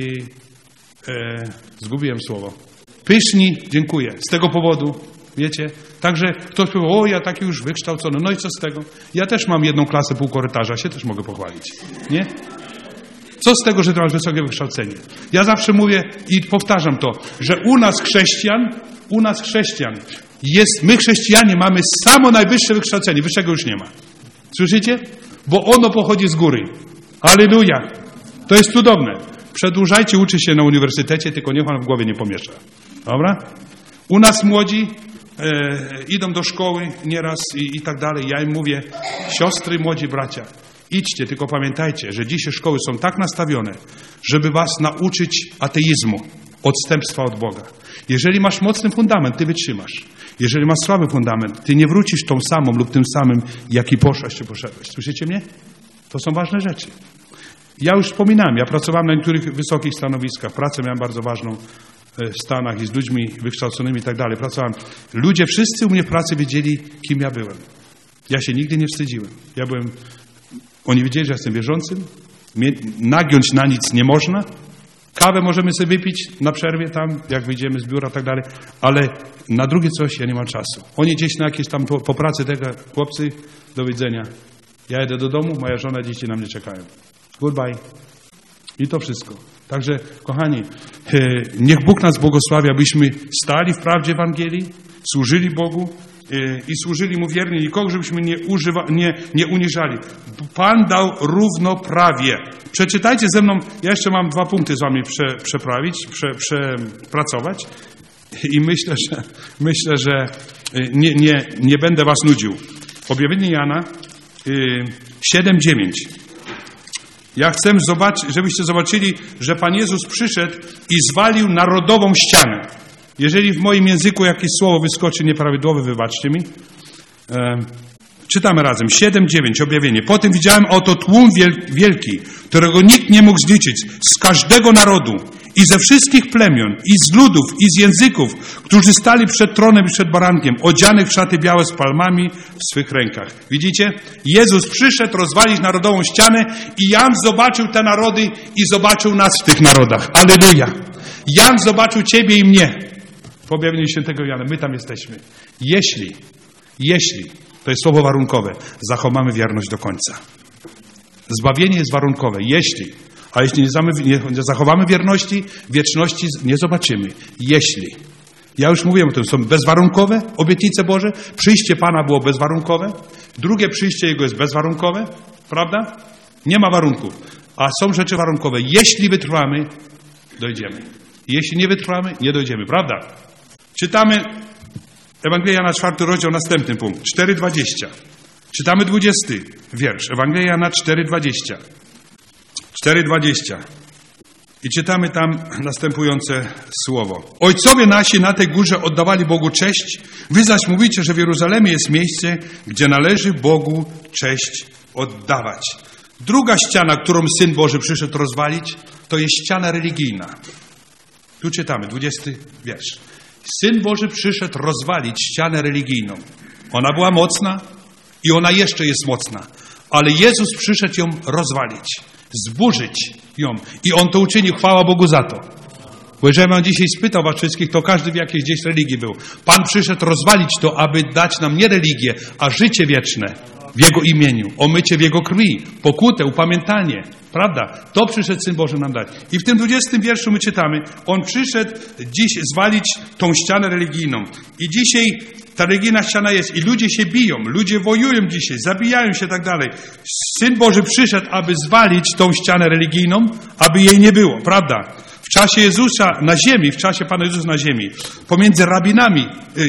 zgubiłem słowo, pyszni, dziękuję, z tego powodu, wiecie, także ktoś powie, o ja taki już wykształcony, no i co z tego? Ja też mam jedną klasę pół korytarza, się też mogę pochwalić, nie? Co z tego, że ty masz wysokie wykształcenie? Ja zawsze mówię i powtarzam to, że u nas chrześcijan my chrześcijanie mamy samo najwyższe wykształcenie, wyższego już nie ma. Słyszycie? Bo ono pochodzi z góry. Alleluja! To jest cudowne. Przedłużajcie, uczy się na uniwersytecie, tylko niech on w głowie nie pomiesza. Dobra? U nas młodzi idą do szkoły nieraz i tak dalej. Ja im mówię, siostry, młodzi bracia, idźcie, tylko pamiętajcie, że dzisiaj szkoły są tak nastawione, żeby was nauczyć ateizmu, odstępstwa od Boga. Jeżeli masz mocny fundament, ty wytrzymasz. Jeżeli masz słaby fundament, ty nie wrócisz tą samą lub tym samym, jaki poszłaś czy poszedłeś. Słyszycie mnie? To są ważne rzeczy. Ja już wspominałem, ja pracowałem na niektórych wysokich stanowiskach. Pracę miałem bardzo ważną w Stanach i z ludźmi wykształconymi i tak dalej. Pracowałem. Ludzie wszyscy u mnie w pracy wiedzieli, kim ja byłem. Ja się nigdy nie wstydziłem. Oni wiedzieli, że jestem wierzącym. Nagiąć na nic nie można. Kawę możemy sobie wypić na przerwie tam, jak wyjdziemy z biura i tak dalej. Ale na drugie coś ja nie mam czasu. Oni gdzieś na jakieś tam po pracy tego, chłopcy, do widzenia. Ja jedę do domu, moja żona, dzieci na mnie czekają. Goodbye. I to wszystko. Także, kochani, niech Bóg nas błogosławi, abyśmy stali w prawdzie Ewangelii, służyli Bogu i służyli Mu wiernie, nikogo, żebyśmy nie uniżali. Pan dał równoprawie. Przeczytajcie ze mną, ja jeszcze mam 2 punkty z wami przepracować i myślę, że nie będę was nudził. Objawienie Jana 7:9. Ja chcę, żebyście zobaczyli, że Pan Jezus przyszedł i zwalił narodową ścianę. Jeżeli w moim języku jakieś słowo wyskoczy nieprawidłowe, wybaczcie mi. Czytamy razem. 7:9, objawienie. Potem widziałem oto tłum wielki, którego nikt nie mógł zliczyć, z każdego narodu i ze wszystkich plemion, i z ludów, i z języków, którzy stali przed tronem i przed barankiem, odzianych w szaty białe z palmami w swych rękach. Widzicie? Jezus przyszedł rozwalić narodową ścianę i Jan zobaczył te narody i zobaczył nas w tych narodach. Alleluja! Jan zobaczył ciebie i mnie. W objawieniu świętego Jana. My tam jesteśmy. Jeśli, to jest słowo warunkowe, zachowamy wierność do końca. Zbawienie jest warunkowe. A jeśli nie zachowamy wierności, wieczności nie zobaczymy. Jeśli. Ja już mówiłem o tym, są bezwarunkowe obietnice Boże. Przyjście Pana było bezwarunkowe. Drugie przyjście Jego jest bezwarunkowe. Prawda? Nie ma warunków. A są rzeczy warunkowe. Jeśli wytrwamy, dojdziemy. Jeśli nie wytrwamy, nie dojdziemy. Prawda? Czytamy Ewangelia Jana 4 rozdział, następny punkt. 4:20. Czytamy 20 wiersz. Ewangelia Jana 4:20. 4:20. I czytamy tam następujące słowo. Ojcowie nasi na tej górze oddawali Bogu cześć, wy zaś mówicie, że w Jeruzalemie jest miejsce, gdzie należy Bogu cześć oddawać. Druga ściana, którą Syn Boży przyszedł rozwalić, to jest ściana religijna. Tu czytamy, 20 wiersz. Syn Boży przyszedł rozwalić ścianę religijną. Ona była mocna i ona jeszcze jest mocna. Ale Jezus przyszedł ją rozwalić, zburzyć ją. I On to uczynił, chwała Bogu za to. Bo jeżeli On dzisiaj spytał was wszystkich, to każdy w jakiejś gdzieś religii był. Pan przyszedł rozwalić to, aby dać nam nie religię, a życie wieczne w Jego imieniu. Omycie w Jego krwi, pokutę, upamiętanie. Prawda? To przyszedł Syn Boży nam dać. I w tym 20 wierszu my czytamy, On przyszedł dziś zwalić tą ścianę religijną. I dzisiaj ta religijna ściana jest i ludzie się biją, ludzie wojują dzisiaj, zabijają się i tak dalej. Syn Boży przyszedł, aby zwalić tą ścianę religijną, aby jej nie było. Prawda? W czasie Jezusa na ziemi, w czasie Pana Jezusa na ziemi, pomiędzy rabinami,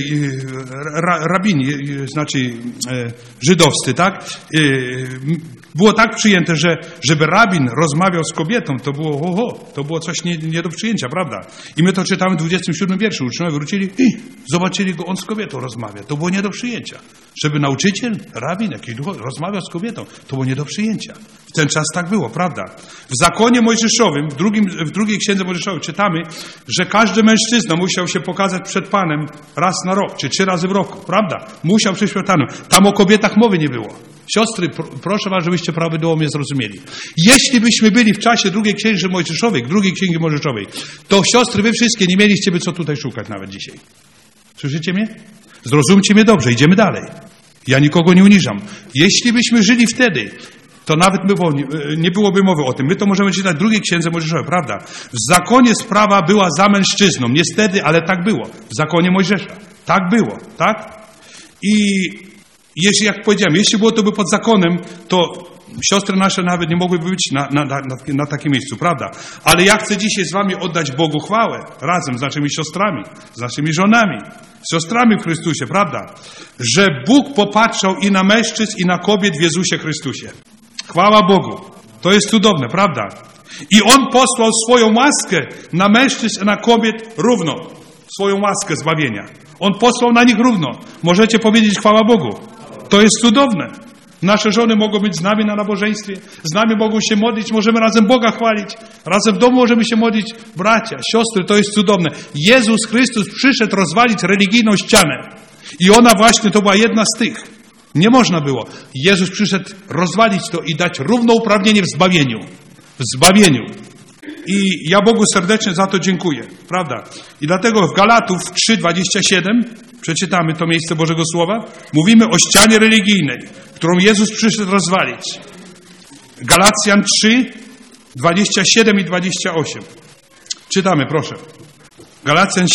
rabini, znaczy żydowscy, tak? Było tak przyjęte, że żeby rabin rozmawiał z kobietą, to było coś nie do przyjęcia, prawda? I my to czytamy w 27 wierszu. Uczniowie wrócili i zobaczyli go, on z kobietą rozmawia. To było nie do przyjęcia. Żeby nauczyciel, rabin, jakiś duchowy, rozmawiał z kobietą, to było nie do przyjęcia. W ten czas tak było, prawda? W zakonie mojżeszowym, w drugiej księdze Mojżeszowej czytamy, że każdy mężczyzna musiał się pokazać przed Panem raz na rok, czy 3 razy w roku, prawda? Musiał przed Panem. Tam o kobietach mowy nie było. Siostry, proszę was, żebyście prawidłowo zrozumieli. Jeśli byśmy byli w czasie drugiej księgi Mojżeszowej, to siostry, wy wszystkie nie mieliście by co tutaj szukać nawet dzisiaj. Słyszycie mnie? Zrozumcie mnie dobrze, idziemy dalej. Ja nikogo nie uniżam. Jeśli byśmy żyli wtedy, to nawet nie byłoby mowy o tym. My to możemy czytać w drugiej księdze Mojżeszowej, prawda? W zakonie sprawa była za mężczyzną. Niestety, ale tak było. W zakonie Mojżesza. Tak było, tak? I jeśli, jak powiedziałem, jeśli było to by pod zakonem, to siostry nasze nawet nie mogłyby być na takim miejscu, prawda? Ale ja chcę dzisiaj z wami oddać Bogu chwałę, razem z naszymi siostrami, z naszymi żonami, z siostrami w Chrystusie, prawda? Że Bóg popatrzał i na mężczyzn, i na kobiet w Jezusie Chrystusie. Chwała Bogu. To jest cudowne, prawda? I On posłał swoją łaskę na mężczyzn i na kobiet równo. Swoją łaskę zbawienia. On posłał na nich równo. Możecie powiedzieć chwała Bogu. To jest cudowne. Nasze żony mogą być z nami na nabożeństwie, z nami mogą się modlić, możemy razem Boga chwalić, razem w domu możemy się modlić, bracia, siostry, to jest cudowne. Jezus Chrystus przyszedł rozwalić religijną ścianę i ona właśnie to była jedna z tych. Nie można było. Jezus przyszedł rozwalić to i dać równouprawnienie w zbawieniu. W zbawieniu. I ja Bogu serdecznie za to dziękuję, prawda? I dlatego w Galatów 3:27 przeczytamy to miejsce Bożego Słowa. Mówimy o ścianie religijnej, którą Jezus przyszedł rozwalić. Galacjan 3:27 i 28. Czytamy, proszę. Galacjan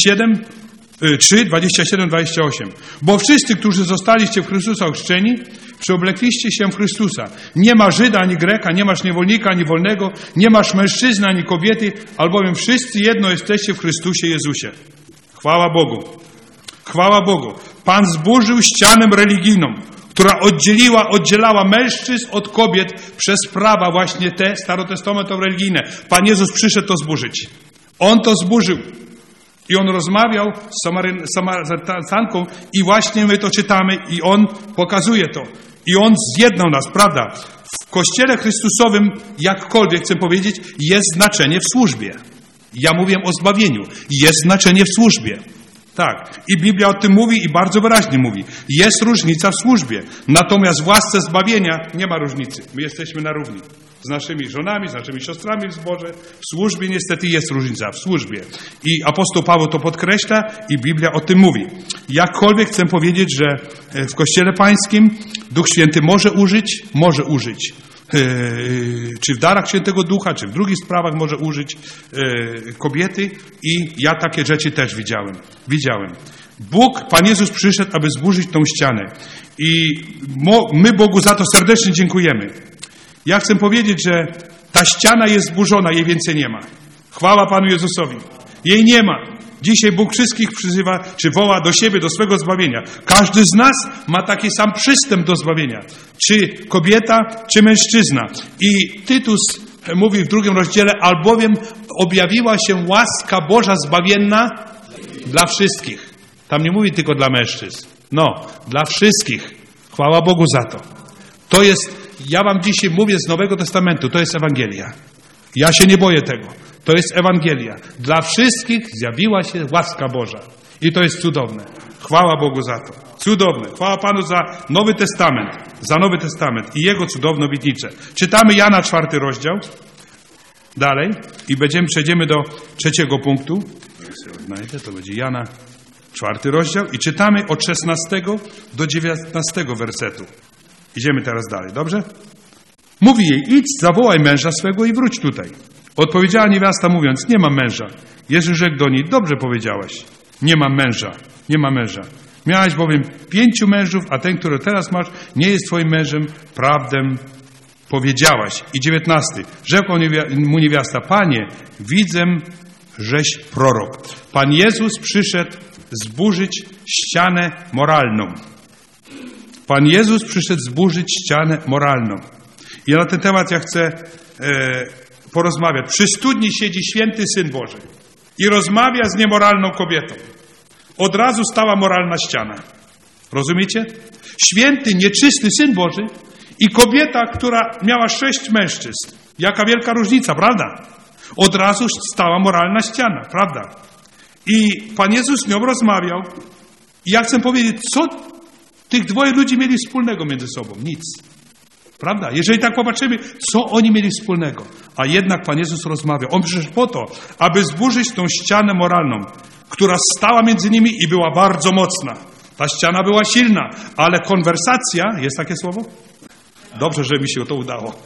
3:27-28. Bo wszyscy, którzy zostaliście w Chrystusa ochrzczeni, przyoblekliście się w Chrystusa. Nie ma Żyda ani Greka, nie masz niewolnika ani wolnego, nie masz mężczyzny ani kobiety, albowiem wszyscy jedno jesteście w Chrystusie Jezusie. Chwała Bogu. Chwała Bogu. Pan zburzył ścianę religijną, która oddzielała mężczyzn od kobiet przez prawa właśnie te starotestamentowe religijne. Pan Jezus przyszedł to zburzyć. On to zburzył. I On rozmawiał z Samarytanką i właśnie my to czytamy i On pokazuje to. I On zjednał nas, prawda? W Kościele Chrystusowym, jakkolwiek chcę powiedzieć, jest znaczenie w służbie. Ja mówię o zbawieniu. Jest znaczenie w służbie. Tak. I Biblia o tym mówi i bardzo wyraźnie mówi. Jest różnica w służbie. Natomiast w łasce zbawienia nie ma różnicy. My jesteśmy na równi. Z naszymi żonami, z naszymi siostrami w zborze. W służbie niestety jest różnica. W służbie. I apostoł Paweł to podkreśla i Biblia o tym mówi. Jakkolwiek chcę powiedzieć, że w Kościele Pańskim Duch Święty może użyć. Czy w darach Świętego Ducha, czy w drugich sprawach może użyć kobiety i ja takie rzeczy też widziałem. Pan Jezus przyszedł, aby zburzyć tą ścianę i my Bogu za to serdecznie dziękujemy. Ja chcę powiedzieć, że ta ściana jest zburzona, jej więcej nie ma. Chwała Panu Jezusowi. Jej nie ma. Dzisiaj Bóg wszystkich przyzywa, czy woła do siebie, do swego zbawienia. Każdy z nas ma taki sam przystęp do zbawienia. Czy kobieta, czy mężczyzna. I Tytus mówi w 2 rozdziale, albowiem objawiła się łaska Boża zbawienna dla wszystkich. Tam nie mówi tylko dla mężczyzn. Dla wszystkich. Chwała Bogu za to. To jest, ja wam dzisiaj mówię z Nowego Testamentu, to jest Ewangelia. Ja się nie boję tego. To jest Ewangelia. Dla wszystkich zjawiła się łaska Boża. I to jest cudowne. Chwała Bogu za to. Cudowne. Chwała Panu za Nowy Testament. Za Nowy Testament i Jego cudowne obietnice. Czytamy Jana 4 rozdział. Dalej. I przejdziemy do 3 punktu. To będzie Jana 4 rozdział. I czytamy od 16 do 19 wersetu. Idziemy teraz dalej. Dobrze? Mówi jej, idź, zawołaj męża swego i wróć tutaj. Odpowiedziała niewiasta mówiąc, nie mam męża. Jezus rzekł do niej, dobrze powiedziałaś, nie mam męża. Miałaś bowiem 5 mężów, a ten, który teraz masz, nie jest twoim mężem, prawdę powiedziałaś. I 19. Rzekła mu niewiasta, Panie, widzę, żeś prorok. Pan Jezus przyszedł zburzyć ścianę moralną. Pan Jezus przyszedł zburzyć ścianę moralną. I na ten temat ja chcę porozmawiać. Przy studni siedzi święty Syn Boży i rozmawia z niemoralną kobietą. Od razu stała moralna ściana. Rozumiecie? Święty, nieczysty Syn Boży i kobieta, która miała 6 mężczyzn. Jaka wielka różnica, prawda? Od razu stała moralna ściana, prawda? I Pan Jezus z nią rozmawiał. I ja chcę powiedzieć, co tych 2 ludzi mieli wspólnego między sobą? Nic. Prawda? Jeżeli tak popatrzymy, co oni mieli wspólnego. A jednak Pan Jezus rozmawiał. On przyszedł po to, aby zburzyć tą ścianę moralną, która stała między nimi i była bardzo mocna. Ta ściana była silna, ale konwersacja, jest takie słowo? Dobrze, że mi się to udało.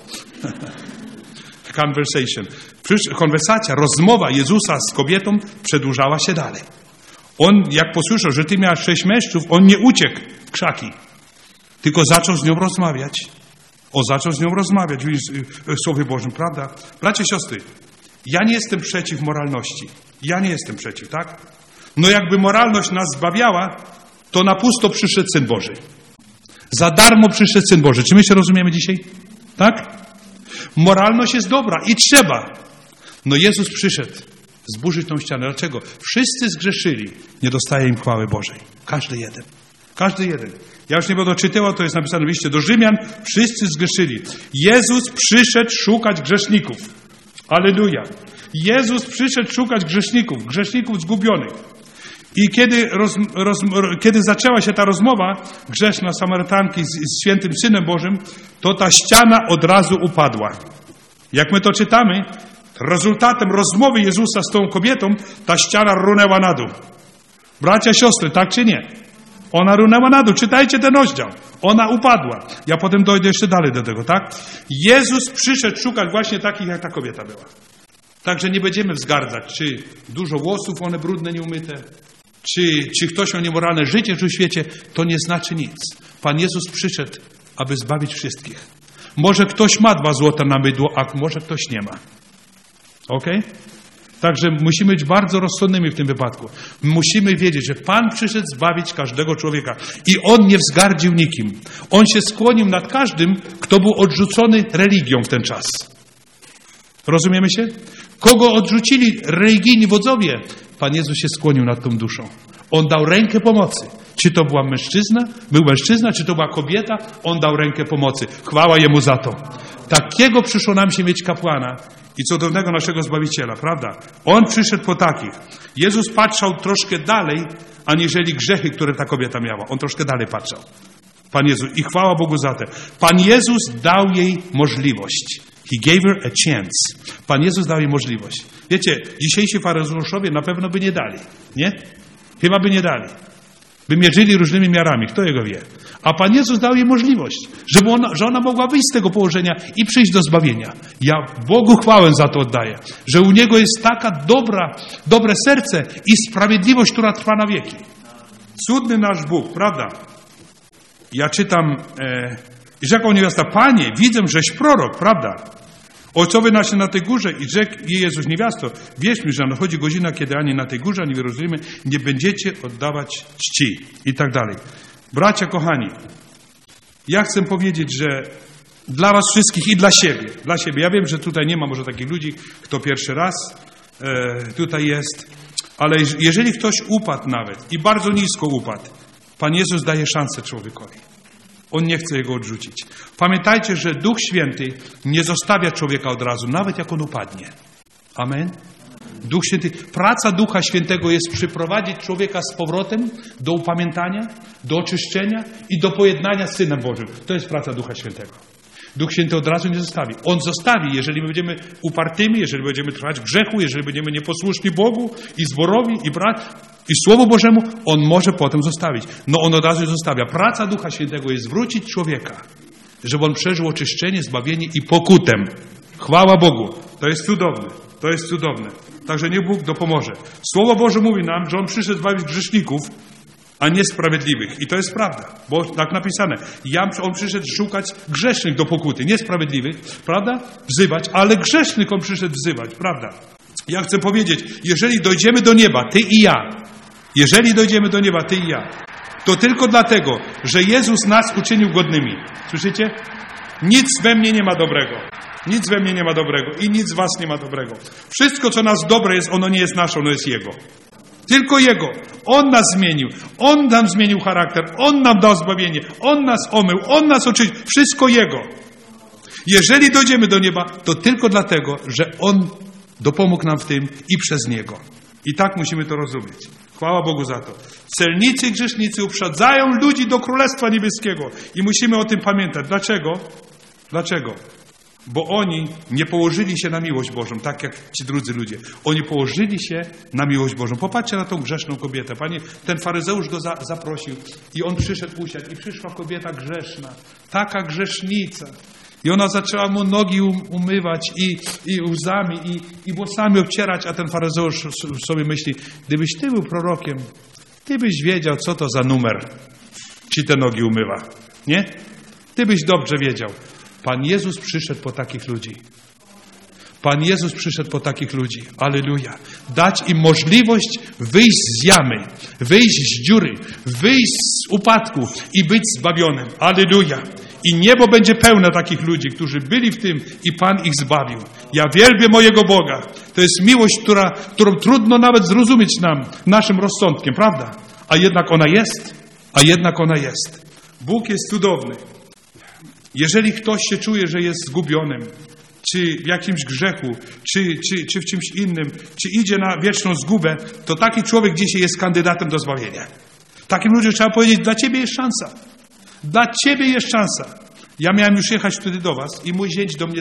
Conversation. Konwersacja, rozmowa Jezusa z kobietą przedłużała się dalej. On, jak posłyszał, że ty miałeś 6 mężów, on nie uciekł w krzaki, tylko zaczął z nią rozmawiać. Zaczął z nią rozmawiać w Słowie Bożym, prawda? Bracia, siostry, ja nie jestem przeciw moralności. Ja nie jestem przeciw, tak? No jakby moralność nas zbawiała, to na pusto przyszedł Syn Boży. Za darmo przyszedł Syn Boży. Czy my się rozumiemy dzisiaj? Tak? Moralność jest dobra i trzeba. No Jezus przyszedł zburzyć tą ścianę. Dlaczego? Wszyscy zgrzeszyli. Nie dostaje im chwały Bożej. Każdy jeden. Każdy jeden. Ja już nie będę czytał, to jest napisane w liście do Rzymian. Wszyscy zgrzeszyli. Jezus przyszedł szukać grzeszników. Alleluja. Jezus przyszedł szukać grzeszników zgubionych. I kiedy zaczęła się ta rozmowa grzeszna Samarytanki z świętym Synem Bożym, to ta ściana od razu upadła. Jak my to czytamy, rezultatem rozmowy Jezusa z tą kobietą, ta ściana runęła na dół. Bracia, siostry, tak czy nie? Ona runęła na dół. Czytajcie ten rozdział. Ona upadła. Ja potem dojdę jeszcze dalej do tego, tak? Jezus przyszedł szukać właśnie takich, jak ta kobieta była. Także nie będziemy wzgardzać, czy dużo włosów, one brudne, nieumyte, czy ktoś ma niemoralne życie w świecie, to nie znaczy nic. Pan Jezus przyszedł, aby zbawić wszystkich. Może ktoś ma 2 złota na mydło, a może ktoś nie ma. Okej? Także musimy być bardzo rozsądnymi w tym wypadku. Musimy wiedzieć, że Pan przyszedł zbawić każdego człowieka. I On nie wzgardził nikim. On się skłonił nad każdym, kto był odrzucony religią w ten czas. Rozumiemy się? Kogo odrzucili religijni wodzowie, Pan Jezus się skłonił nad tą duszą. On dał rękę pomocy. Czy to była był mężczyzna, czy to była kobieta, on dał rękę pomocy. Chwała Jemu za to. Takiego przyszło nam się mieć kapłana i cudownego naszego Zbawiciela, prawda? On przyszedł po takich. Jezus patrzał troszkę dalej, aniżeli grzechy, które ta kobieta miała. On troszkę dalej patrzał. Pan Jezus. I chwała Bogu za to. Pan Jezus dał jej możliwość. He gave her a chance. Pan Jezus dał jej możliwość. Wiecie, dzisiejsi faryzeuszowie na pewno by nie dali. Nie? Chyba by nie dali. By mierzyli różnymi miarami. Kto jego wie? A Pan Jezus dał jej możliwość, że ona mogła wyjść z tego położenia i przyjść do zbawienia. Ja Bogu chwałę za to oddaję. Że u Niego jest taka dobre serce i sprawiedliwość, która trwa na wieki. Cudny nasz Bóg, prawda? Ja czytam, i rzekła niewiasta, Panie, widzę, żeś prorok, prawda? Ojcowie nasi na tej górze i rzekł jej Jezus, niewiasto, wierz mi, że nadchodzi godzina, kiedy ani na tej górze, ani w Jerozolimie nie będziecie oddawać czci. I tak dalej. Bracia kochani, ja chcę powiedzieć, że dla was wszystkich i dla siebie. Ja wiem, że tutaj nie ma może takich ludzi, kto pierwszy raz tutaj jest, ale jeżeli ktoś upadł nawet i bardzo nisko upadł, Pan Jezus daje szansę człowiekowi. On nie chce jego odrzucić. Pamiętajcie, że Duch Święty nie zostawia człowieka od razu, nawet jak on upadnie. Amen? Duch Święty, praca Ducha Świętego jest przyprowadzić człowieka z powrotem do upamiętania, do oczyszczenia i do pojednania z Synem Bożym. To jest praca Ducha Świętego. Duch Święty od razu nie zostawi. On zostawi, jeżeli my będziemy upartymi, jeżeli będziemy trwać w grzechu, jeżeli będziemy nieposłuszni Bogu i zborowi i Słowu Bożemu, On może potem zostawić. No On od razu zostawia. Praca Ducha Świętego jest zwrócić człowieka, żeby on przeżył oczyszczenie, zbawienie i pokutę. Chwała Bogu. To jest cudowne. To jest cudowne. Także niech Bóg dopomoże. Słowo Boże mówi nam, że On przyszedł zbawić grzeszników, a nie sprawiedliwych. I to jest prawda, bo tak napisane. On przyszedł szukać grzesznych do pokuty, nie sprawiedliwych, prawda? Wzywać, ale grzesznych On przyszedł wzywać, prawda? Ja chcę powiedzieć, jeżeli dojdziemy do nieba, ty i ja, to tylko dlatego, że Jezus nas uczynił godnymi. Słyszycie? Nic we mnie nie ma dobrego. Nic we mnie nie ma dobrego i nic z was nie ma dobrego. Wszystko, co nas dobre jest, ono nie jest nasze, ono jest Jego. Tylko Jego. On nas zmienił. On nam zmienił charakter. On nam dał zbawienie. On nas omył. On nas oczyścił. Wszystko Jego. Jeżeli dojdziemy do nieba, to tylko dlatego, że On dopomógł nam w tym i przez Niego. I tak musimy to rozumieć. Chwała Bogu za to. Celnicy i grzesznicy uprzedzają ludzi do Królestwa Niebieskiego. I musimy o tym pamiętać. Dlaczego? Dlaczego? Bo oni nie położyli się na miłość Bożą, tak jak ci drudzy ludzie. Oni położyli się na miłość Bożą. Popatrzcie na tą grzeszną kobietę. Panie, ten faryzeusz go zaprosił i on przyszedł usiadł. I przyszła kobieta grzeszna, taka grzesznica. I ona zaczęła mu nogi umywać i łzami i włosami obcierać, a ten faryzeusz sobie myśli, gdybyś ty był prorokiem, ty byś wiedział, co to za numer ci te nogi umywa. Nie? Ty byś dobrze wiedział. Pan Jezus przyszedł po takich ludzi. Pan Jezus przyszedł po takich ludzi. Alleluja. Dać im możliwość wyjść z jamy, wyjść z dziury, wyjść z upadku i być zbawionym. Alleluja. I niebo będzie pełne takich ludzi, którzy byli w tym i Pan ich zbawił. Ja wielbię mojego Boga. To jest miłość, którą trudno nawet zrozumieć naszym rozsądkiem, prawda? A jednak ona jest. Bóg jest cudowny. Jeżeli ktoś się czuje, że jest zgubionym, czy w jakimś grzechu, czy w czymś innym, czy idzie na wieczną zgubę, to taki człowiek dzisiaj jest kandydatem do zbawienia. Takim ludziom trzeba powiedzieć, dla ciebie jest szansa. Dla ciebie jest szansa. Ja miałem już jechać wtedy do was i mój zięć do mnie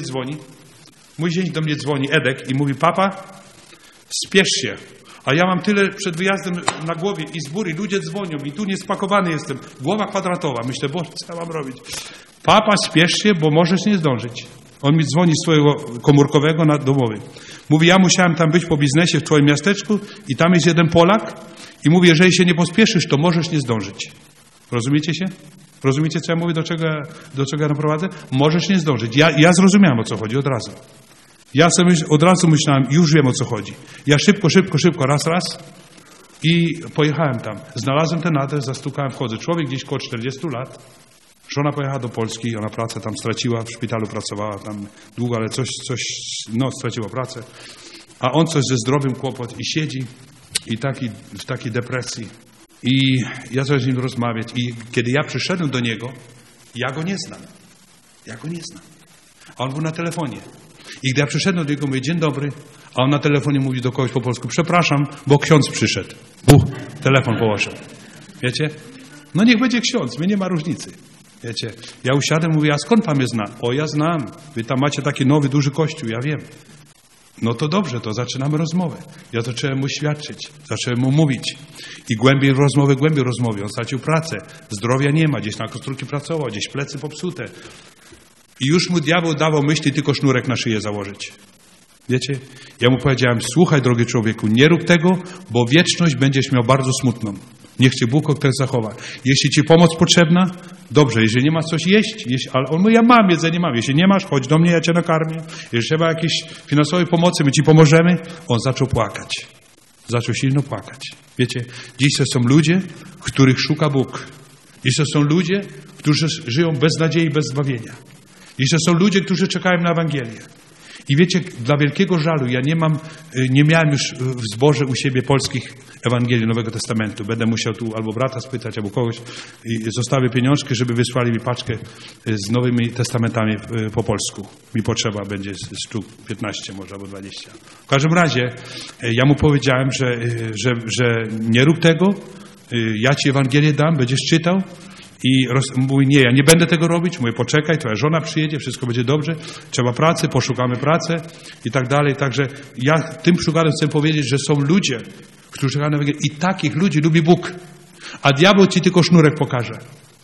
dzwoni, Edek, i mówi, papa, spiesz się. A ja mam tyle przed wyjazdem na głowie i zbór, i ludzie dzwonią, i tu niespakowany jestem. Głowa kwadratowa. Myślę, Boże, co ja mam robić? Papa, spiesz się, bo możesz nie zdążyć. On mi dzwoni z swojego komórkowego na domowy. Mówi, ja musiałem tam być po biznesie w twoim miasteczku i tam jest jeden Polak i mówi, jeżeli się nie pospieszysz, to możesz nie zdążyć. Rozumiecie się? Rozumiecie, co ja mówię, do czego ja naprowadzę? Możesz nie zdążyć. Ja zrozumiałem, o co chodzi od razu. Ja sobie od razu myślałem, już wiem, o co chodzi. Ja szybko, raz i pojechałem tam. Znalazłem ten adres, zastukałem, wchodzę. Człowiek gdzieś koło 40 lat. Żona pojechała do Polski, ona pracę tam straciła, w szpitalu pracowała tam długo, ale straciła pracę. A on coś ze zdrowiem kłopot i siedzi i w takiej depresji. I ja zacząłem z nim rozmawiać. I kiedy ja przyszedłem do niego, ja go nie znam. A on był na telefonie. I gdy ja przyszedłem do niego, mówię, dzień dobry. A on na telefonie mówi do kogoś po polsku, przepraszam, bo ksiądz przyszedł. Telefon położył. Wiecie? No niech będzie ksiądz, mnie nie ma różnicy. Wiecie? Ja usiadłem, mówię, a skąd pan mnie zna? O, ja znam. Wy tam macie taki nowy, duży kościół, ja wiem. No to dobrze, to zaczynamy rozmowę. Ja zacząłem mu świadczyć, zacząłem mu mówić. I głębiej w rozmowie. On stracił pracę, zdrowia nie ma, gdzieś na kostrówki pracował, gdzieś plecy popsute. I już mu diabeł dawał myśli tylko sznurek na szyję założyć. Wiecie? Ja mu powiedziałem, słuchaj, drogi człowieku, nie rób tego, bo wieczność będziesz miał bardzo smutną. Niech cię Bóg też zachowa. Jeśli ci pomoc potrzebna, dobrze. Jeżeli nie masz coś jeść, ale on mówi, ja mam jedzenie, mam. Jeśli nie masz, chodź do mnie, ja cię nakarmię. Jeżeli trzeba jakiejś finansowej pomocy, my ci pomożemy. On zaczął płakać. Zaczął silno płakać. Wiecie, dziś to są ludzie, których szuka Bóg. Dziś to są ludzie, którzy żyją bez nadziei, bez zbawienia. Dziś to są ludzie, którzy czekają na Ewangelię. I wiecie, dla wielkiego żalu, ja nie miałem już w zborze u siebie polskich Ewangelii Nowego Testamentu. Będę musiał tu albo brata spytać, albo kogoś i zostawię pieniążki, żeby wysłali mi paczkę z Nowymi Testamentami po polsku. Mi potrzeba będzie sztuk 15 może, albo 20. W każdym razie ja mu powiedziałem, że nie rób tego, ja ci Ewangelię dam, będziesz czytał. I mówi, nie, ja nie będę tego robić. Mówię, poczekaj, twoja żona przyjedzie, wszystko będzie dobrze. Trzeba pracy, poszukamy pracy i tak dalej. Także ja tym przykładem chcę powiedzieć, że są ludzie, którzy czekają na Ewangelię. I takich ludzi lubi Bóg. A diabeł ci tylko sznurek pokaże.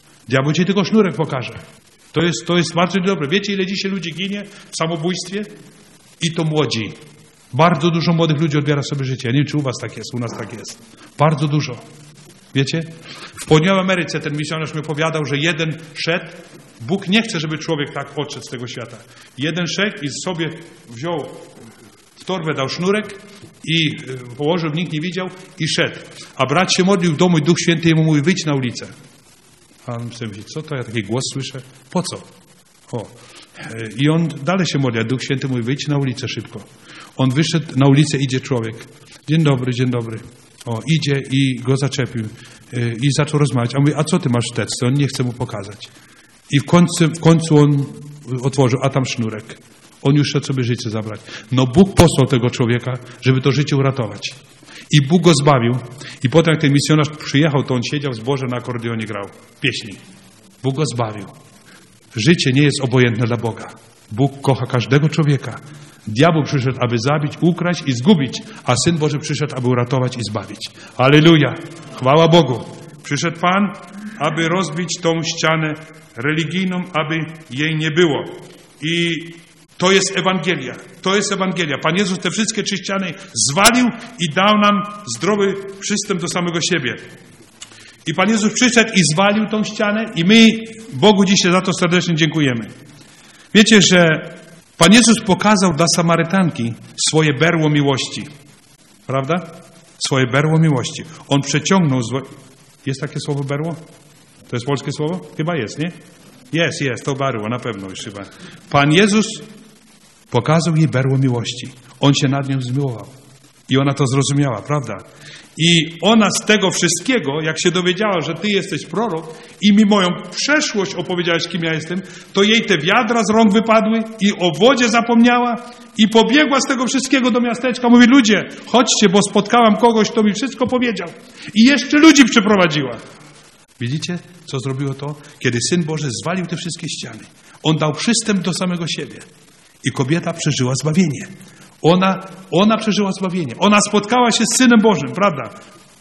To jest bardzo dobre. Wiecie, ile dzisiaj ludzi ginie w samobójstwie? I to młodzi. Bardzo dużo młodych ludzi odbiera sobie życie. Ja nie wiem, czy u was tak jest, u nas tak jest. Bardzo dużo. Wiecie? W Południowej Ameryce ten misjonarz mi opowiadał, że jeden szedł, Bóg nie chce, żeby człowiek tak odszedł z tego świata. Jeden szedł i sobie wziął w torbę, dał sznurek i położył, nikt nie widział i szedł. A brat się modlił w domu i Duch Święty jemu mówi, wyjdź na ulicę. A on sobie myśli, co to? Ja taki głos słyszę. Po co? I on dalej się modli, a Duch Święty mówi, wyjdź na ulicę szybko. On wyszedł na ulicę, idzie człowiek. Dzień dobry, dzień dobry. Idzie i go zaczepił i zaczął rozmawiać. A mówi, a co ty masz w teczce? On nie chce mu pokazać. I w końcu on otworzył, a tam sznurek. On już szedł sobie życie zabrać. No Bóg posłał tego człowieka, żeby to życie uratować. I Bóg go zbawił. I potem jak ten misjonarz przyjechał, to on siedział w zborze, na akordeonie grał pieśni. Bóg go zbawił. Życie nie jest obojętne dla Boga. Bóg kocha każdego człowieka. Diabeł przyszedł, aby zabić, ukraść i zgubić, a Syn Boży przyszedł, aby uratować i zbawić. Alleluja! Chwała Bogu! Przyszedł Pan, aby rozbić tą ścianę religijną, aby jej nie było. I to jest Ewangelia. To jest Ewangelia. Pan Jezus te wszystkie 3 ściany zwalił i dał nam zdrowy przystęp do samego siebie. I Pan Jezus przyszedł i zwalił tą ścianę i my Bogu dzisiaj za to serdecznie dziękujemy. Wiecie, że Pan Jezus pokazał dla Samarytanki swoje berło miłości. Prawda? Swoje berło miłości. On przeciągnął... Jest takie słowo berło? To jest polskie słowo? Chyba jest, nie? Jest, to berło, na pewno już chyba. Pan Jezus pokazał jej berło miłości. On się nad nią zmiłował. I ona to zrozumiała, prawda? I ona z tego wszystkiego, jak się dowiedziała, że ty jesteś prorok i mi moją przeszłość opowiedziałeś, kim ja jestem, to jej te wiadra z rąk wypadły i o wodzie zapomniała i pobiegła z tego wszystkiego do miasteczka. Mówi, ludzie, chodźcie, bo spotkałam kogoś, kto mi wszystko powiedział. I jeszcze ludzi przyprowadziła. Widzicie, co zrobiło to? Kiedy Syn Boży zwalił te wszystkie ściany. On dał przystęp do samego siebie. I kobieta przeżyła zbawienie. Ona przeżyła zbawienie. Ona spotkała się z Synem Bożym, prawda?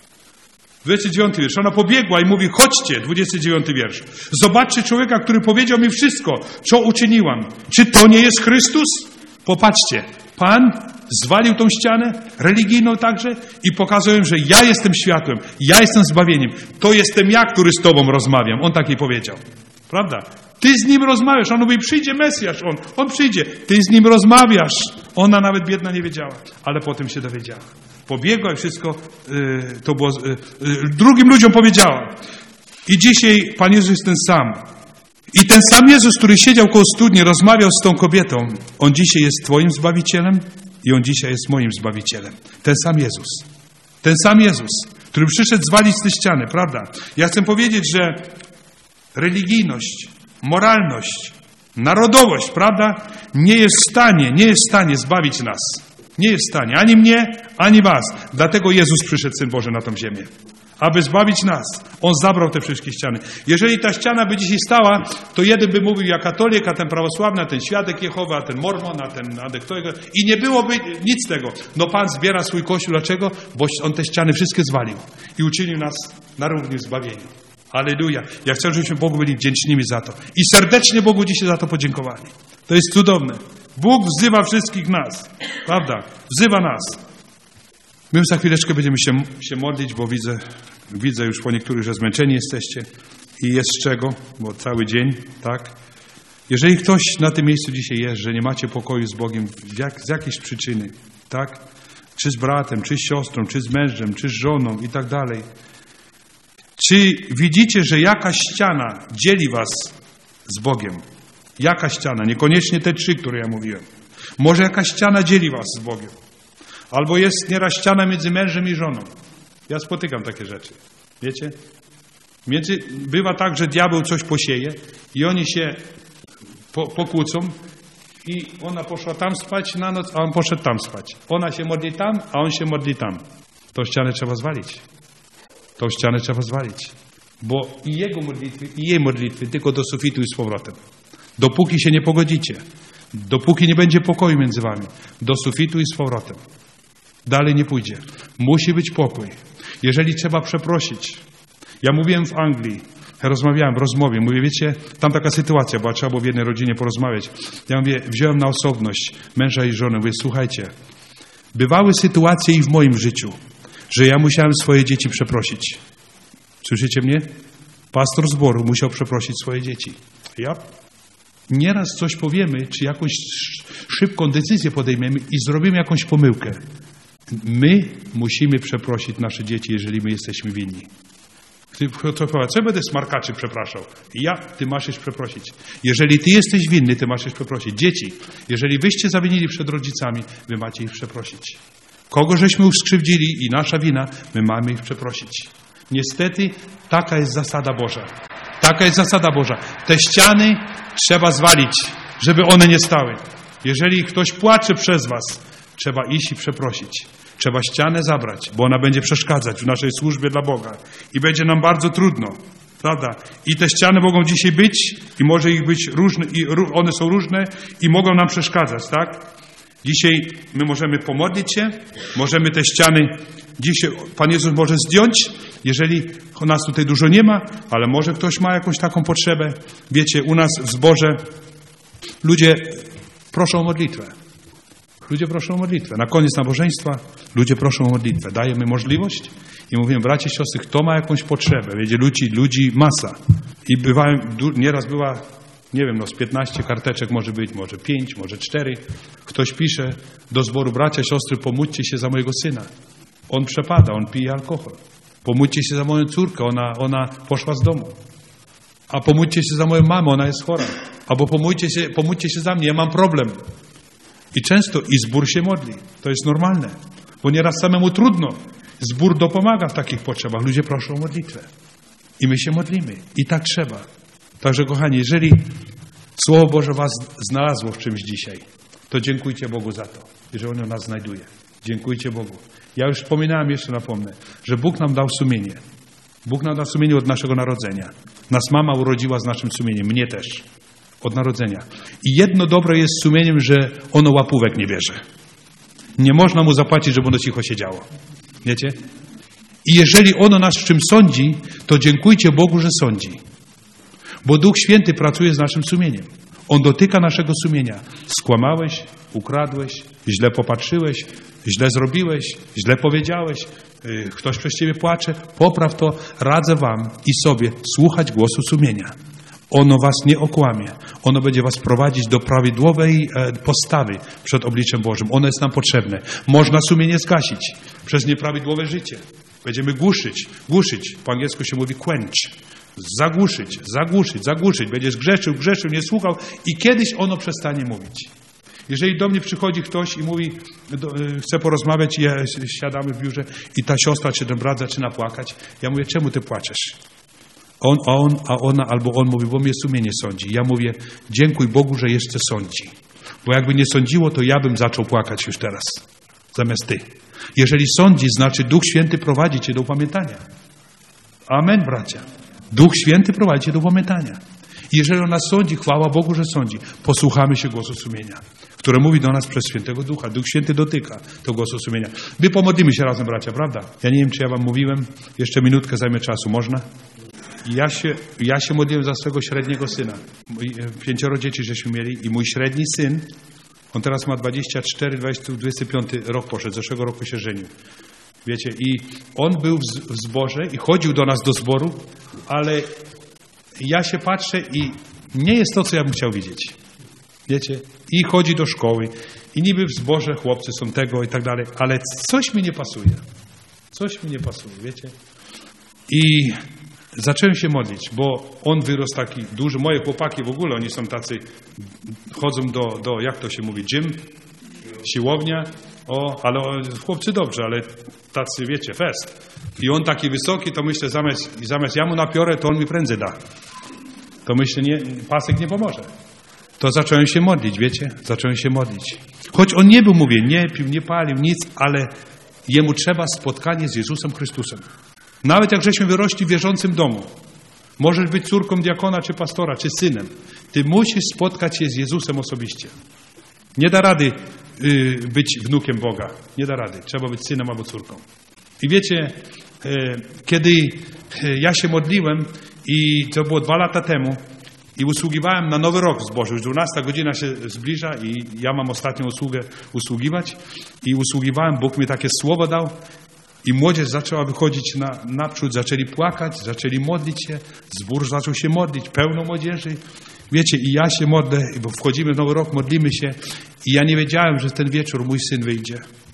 29 wiersz. Ona pobiegła i mówi, chodźcie, 29 wiersz. Zobaczcie człowieka, który powiedział mi wszystko, co uczyniłam. Czy to nie jest Chrystus? Popatrzcie. Pan zwalił tą ścianę, religijną także, i pokazał im, że ja jestem światłem, ja jestem zbawieniem. To jestem ja, który z tobą rozmawiam. On tak jej powiedział. Prawda? Ty z nim rozmawiasz. On mówi, przyjdzie Mesjasz. On przyjdzie. Ty z nim rozmawiasz. Ona nawet biedna nie wiedziała, ale potem się dowiedziała. Pobiegła i wszystko to było... drugim ludziom powiedziała. I dzisiaj Pan Jezus jest ten sam. I ten sam Jezus, który siedział koło studni, rozmawiał z tą kobietą, On dzisiaj jest twoim Zbawicielem i On dzisiaj jest moim Zbawicielem. Ten sam Jezus. Ten sam Jezus, który przyszedł zwalić te ściany, prawda? Ja chcę powiedzieć, że religijność, moralność, narodowość, prawda? Nie jest w stanie zbawić nas. Nie jest w stanie, ani mnie, ani was. Dlatego Jezus przyszedł, Syn Boży, na tą ziemię. Aby zbawić nas. On zabrał te wszystkie ściany. Jeżeli ta ściana by dzisiaj stała, to jeden by mówił, ja katolik, a ten prawosławny, a ten świadek Jehowy, a ten mormon, a ten adektojego. I nie byłoby nic z tego. No Pan zbiera swój Kościół. Dlaczego? Bo On te ściany wszystkie zwalił. I uczynił nas na równi w zbawieniu. Alleluja. Ja chcę, żebyśmy Bogu byli wdzięcznymi za to. I serdecznie Bogu dzisiaj za to podziękowali. To jest cudowne. Bóg wzywa wszystkich nas. Prawda? Wzywa nas. My już za chwileczkę będziemy się modlić, bo widzę już po niektórych, że zmęczeni jesteście. I jest z czego, bo cały dzień, tak? Jeżeli ktoś na tym miejscu dzisiaj jest, że nie macie pokoju z Bogiem z jakiejś przyczyny, tak? Czy z bratem, czy z siostrą, czy z mężem, czy z żoną i tak dalej. Czy widzicie, że jakaś ściana dzieli was z Bogiem? Jaka ściana? Niekoniecznie te 3, które ja mówiłem. Może jakaś ściana dzieli was z Bogiem. Albo jest nieraz ściana między mężem i żoną. Ja spotykam takie rzeczy. Wiecie? Bywa tak, że diabeł coś posieje i oni się pokłócą i ona poszła tam spać na noc, a on poszedł tam spać. Ona się modli tam, a on się modli tam. Tą ścianę trzeba zwalić. Tą ścianę trzeba zwalić. Bo i jego modlitwy, i jej modlitwy tylko do sufitu i z powrotem. Dopóki się nie pogodzicie, dopóki nie będzie pokoju między wami, do sufitu i z powrotem. Dalej nie pójdzie. Musi być pokój. Jeżeli trzeba przeprosić. Ja mówiłem w Anglii, rozmawiałem w rozmowie, mówię, wiecie, tam taka sytuacja była, trzeba było w jednej rodzinie porozmawiać. Ja mówię, wziąłem na osobność męża i żony, mówię, słuchajcie, bywały sytuacje i w moim życiu, że ja musiałem swoje dzieci przeprosić. Słyszycie mnie? Pastor zboru musiał przeprosić swoje dzieci. Ja nieraz coś powiemy, czy jakąś szybką decyzję podejmiemy i zrobimy jakąś pomyłkę. My musimy przeprosić nasze dzieci, jeżeli my jesteśmy winni. Co będę smarkaczy przepraszał? Ty masz iść przeprosić. Jeżeli ty jesteś winny, ty masz iść przeprosić. Dzieci, jeżeli wyście zawinili przed rodzicami, wy macie ich przeprosić. Kogo żeśmy uskrzywdzili i nasza wina, my mamy ich przeprosić. Niestety, taka jest zasada Boża. Taka jest zasada Boża. Te ściany trzeba zwalić, żeby one nie stały. Jeżeli ktoś płacze przez was, trzeba iść i przeprosić. Trzeba ścianę zabrać, bo ona będzie przeszkadzać w naszej służbie dla Boga. I będzie nam bardzo trudno. Prawda? I te ściany mogą dzisiaj być i może ich być różne, i one są różne i mogą nam przeszkadzać, tak? Dzisiaj my możemy pomodlić się, możemy te ściany dzisiaj Pan Jezus może zdjąć, jeżeli nas tutaj dużo nie ma, ale może ktoś ma jakąś taką potrzebę. Wiecie, u nas w zborze ludzie proszą o modlitwę. Ludzie proszą o modlitwę. Na koniec nabożeństwa ludzie proszą o modlitwę. Dajemy możliwość i mówimy, bracie, siostry, kto ma jakąś potrzebę? Wiecie, ludzi masa. I nieraz była, nie wiem, z 15 karteczek może być, może 5, może 4. Ktoś pisze do zboru, bracia, siostry, pomódźcie się za mojego syna. On przepada, on pije alkohol. Pomódźcie się za moją córkę, ona poszła z domu. A pomódźcie się za moją mamę, ona jest chora. Albo pomódźcie się za mnie, ja mam problem. I często i zbór się modli. To jest normalne. Bo nieraz samemu trudno. Zbór dopomaga w takich potrzebach. Ludzie proszą o modlitwę. I my się modlimy. I tak trzeba. Także kochani, jeżeli Słowo Boże was znalazło w czymś dzisiaj, to dziękujcie Bogu za to, że ono nas znajduje. Dziękujcie Bogu. Ja już wspominałem, jeszcze napomnę, że Bóg nam dał sumienie. Bóg nam dał sumienie od naszego narodzenia. Nas mama urodziła z naszym sumieniem. Mnie też. Od narodzenia. I jedno dobre jest z sumieniem, że ono łapówek nie bierze. Nie można mu zapłacić, żeby ono cicho siedziało. Wiecie? I jeżeli ono nas w czym sądzi, to dziękujcie Bogu, że sądzi. Bo Duch Święty pracuje z naszym sumieniem. On dotyka naszego sumienia. Skłamałeś, ukradłeś, źle popatrzyłeś, źle zrobiłeś, źle powiedziałeś, ktoś przez ciebie płacze. Popraw to, radzę wam i sobie słuchać głosu sumienia. Ono was nie okłamie. Ono będzie was prowadzić do prawidłowej postawy przed obliczem Bożym. Ono jest nam potrzebne. Można sumienie zgasić przez nieprawidłowe życie. Będziemy głuszyć. Po angielsku się mówi quench. Zagłuszyć. Będziesz grzeszył, nie słuchał i kiedyś ono przestanie mówić. Jeżeli do mnie przychodzi ktoś i mówi, chce porozmawiać, i siadamy w biurze i ta siostra czy ten brat zaczyna płakać, ja mówię, czemu ty płaczesz? A ona albo on mówi, bo mnie sumienie sądzi. Ja mówię, dziękuj Bogu, że jeszcze sądzi. Bo jakby nie sądziło, to ja bym zaczął płakać już teraz, zamiast ty. Jeżeli sądzi, znaczy Duch Święty prowadzi cię do upamiętania. Amen, bracia. Duch Święty prowadzi cię do upamiętania. Jeżeli ona sądzi, chwała Bogu, że sądzi. Posłuchamy się głosu sumienia, które mówi do nas przez Świętego Ducha. Duch Święty dotyka tego głosu sumienia. My pomodlimy się razem, bracia, prawda? Ja nie wiem, czy ja wam mówiłem. Jeszcze minutkę zajmę czasu. Można? Ja się modliłem za swego średniego syna. 5 dzieci żeśmy mieli i mój średni syn, on teraz ma 24, 25 rok poszedł, zeszłego roku się żenił. Wiecie, i on był w zborze i chodził do nas do zboru, ale ja się patrzę i nie jest to, co ja bym chciał widzieć. Wiecie, i chodzi do szkoły i niby w zborze chłopcy są tego i tak dalej, ale coś mi nie pasuje. Coś mi nie pasuje, wiecie. I zacząłem się modlić, bo on wyrósł taki duży. Moje chłopaki w ogóle, oni są tacy, chodzą do jak to się mówi, gym, siłownia, ale chłopcy dobrze, ale tacy, wiecie, fest. I on taki wysoki, to myślę, zamiast ja mu napiorę, to on mi prędzej da. To myślę, pasek nie pomoże. To zacząłem się modlić, wiecie, zacząłem się modlić. Choć on nie był, mówię, nie pił, nie palił, nic, ale jemu trzeba spotkanie z Jezusem Chrystusem. Nawet jak żeśmy wyrośli w wierzącym domu, możesz być córką diakona, czy pastora, czy synem. Ty musisz spotkać się z Jezusem osobiście. Nie da rady być wnukiem Boga. Nie da rady. Trzeba być synem albo córką. I wiecie, kiedy ja się modliłem i to było 2 lata temu i usługiwałem na Nowy Rok w zborze, już 12 godzina się zbliża i ja mam ostatnią usługę usługiwać i usługiwałem, Bóg mi takie słowo dał. I młodzież zaczęła wychodzić naprzód, zaczęli płakać, zaczęli modlić się, zbór zaczął się modlić, pełno młodzieży. Wiecie, i ja się modlę, bo wchodzimy w Nowy Rok, modlimy się i ja nie wiedziałem, że ten wieczór mój syn wyjdzie.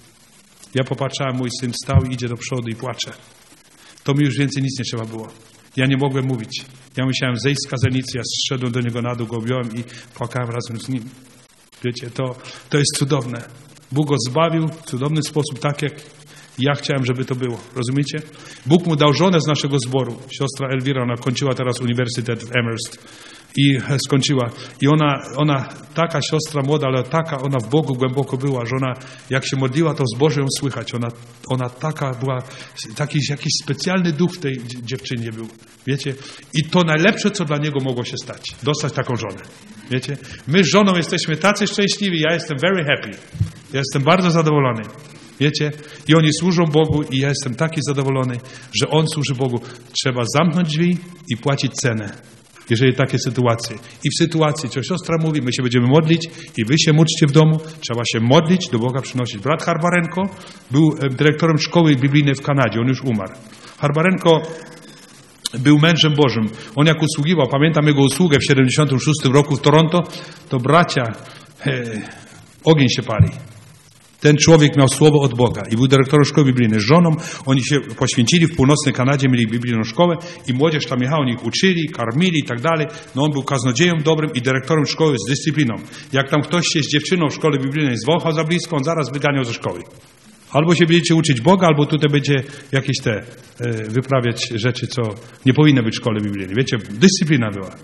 Ja popatrzałem, mój syn wstał, idzie do przodu i płacze. To mi już więcej nic nie trzeba było. Ja nie mogłem mówić. Ja musiałem zejść z kazalnicy, ja zszedłem do niego na dół, go objąłem i płakałem razem z nim. Wiecie, to jest cudowne. Bóg go zbawił w cudowny sposób, tak jak ja chciałem, żeby to było. Rozumiecie? Bóg mu dał żonę z naszego zboru. Siostra Elwira, ona kończyła teraz uniwersytet w Amherst i skończyła. I ona taka siostra młoda, ale taka ona w Bogu głęboko była, że ona jak się modliła, to w zborze ją słychać. Ona taka była, jakiś specjalny duch w tej dziewczynie był. Wiecie? I to najlepsze, co dla niego mogło się stać. Dostać taką żonę. Wiecie? My z żoną jesteśmy tacy szczęśliwi. Ja jestem very happy. Ja jestem bardzo zadowolony. Wiecie? I oni służą Bogu i ja jestem taki zadowolony, że On służy Bogu. Trzeba zamknąć drzwi i płacić cenę, jeżeli takie sytuacje. I w sytuacji, co siostra mówi, my się będziemy modlić i wy się módlcie w domu, trzeba się modlić, do Boga przynosić. Brat Harbarenko był dyrektorem szkoły biblijnej w Kanadzie, on już umarł. Harbarenko był mężem Bożym. On jak usługiwał, pamiętam jego usługę w 76 roku w Toronto, to bracia, ogień się pali. Ten człowiek miał słowo od Boga i był dyrektorem szkoły biblijnej. Z żoną oni się poświęcili, w północnej Kanadzie mieli biblijną szkołę i młodzież tam jechała, oni ich uczyli, karmili i tak dalej. No on był kaznodzieją dobrym i dyrektorem szkoły z dyscypliną. Jak tam ktoś się z dziewczyną w szkole biblijnej zwąchał za blisko, on zaraz wyganiał ze szkoły. Albo się będziecie uczyć Boga, albo tutaj będzie jakieś wyprawiać rzeczy, co nie powinny być w szkole biblijnej. Wiecie, dyscyplina była.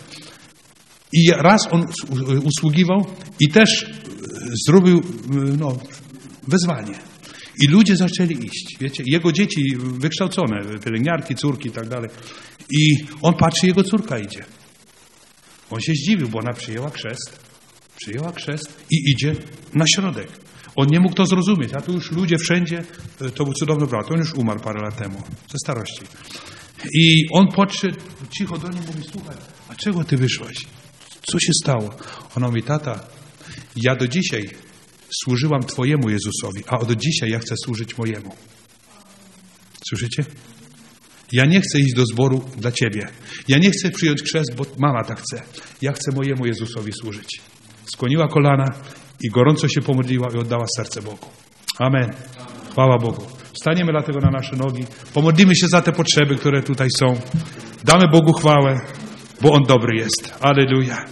I raz on usługiwał i też zrobił, wezwanie. I ludzie zaczęli iść. Wiecie, jego dzieci wykształcone, pielęgniarki, córki i tak dalej. I on patrzy, jego córka idzie. On się zdziwił, bo ona przyjęła chrzest i idzie na środek. On nie mógł to zrozumieć, a tu już ludzie wszędzie, to był cudowny brat, on już umarł parę lat temu, ze starości. I on podszedł, cicho do niej mówi, słuchaj, a czego ty wyszłaś? Co się stało? Ona mówi, tata, ja do dzisiaj służyłam Twojemu Jezusowi, a od dzisiaj ja chcę służyć mojemu. Słyszycie? Ja nie chcę iść do zboru dla Ciebie. Ja nie chcę przyjąć chrzest, bo mama tak chce. Ja chcę mojemu Jezusowi służyć. Skłoniła kolana i gorąco się pomodliła i oddała serce Bogu. Amen. Chwała Bogu. Wstaniemy dlatego na nasze nogi. Pomodlimy się za te potrzeby, które tutaj są. Damy Bogu chwałę, bo On dobry jest. Alleluja.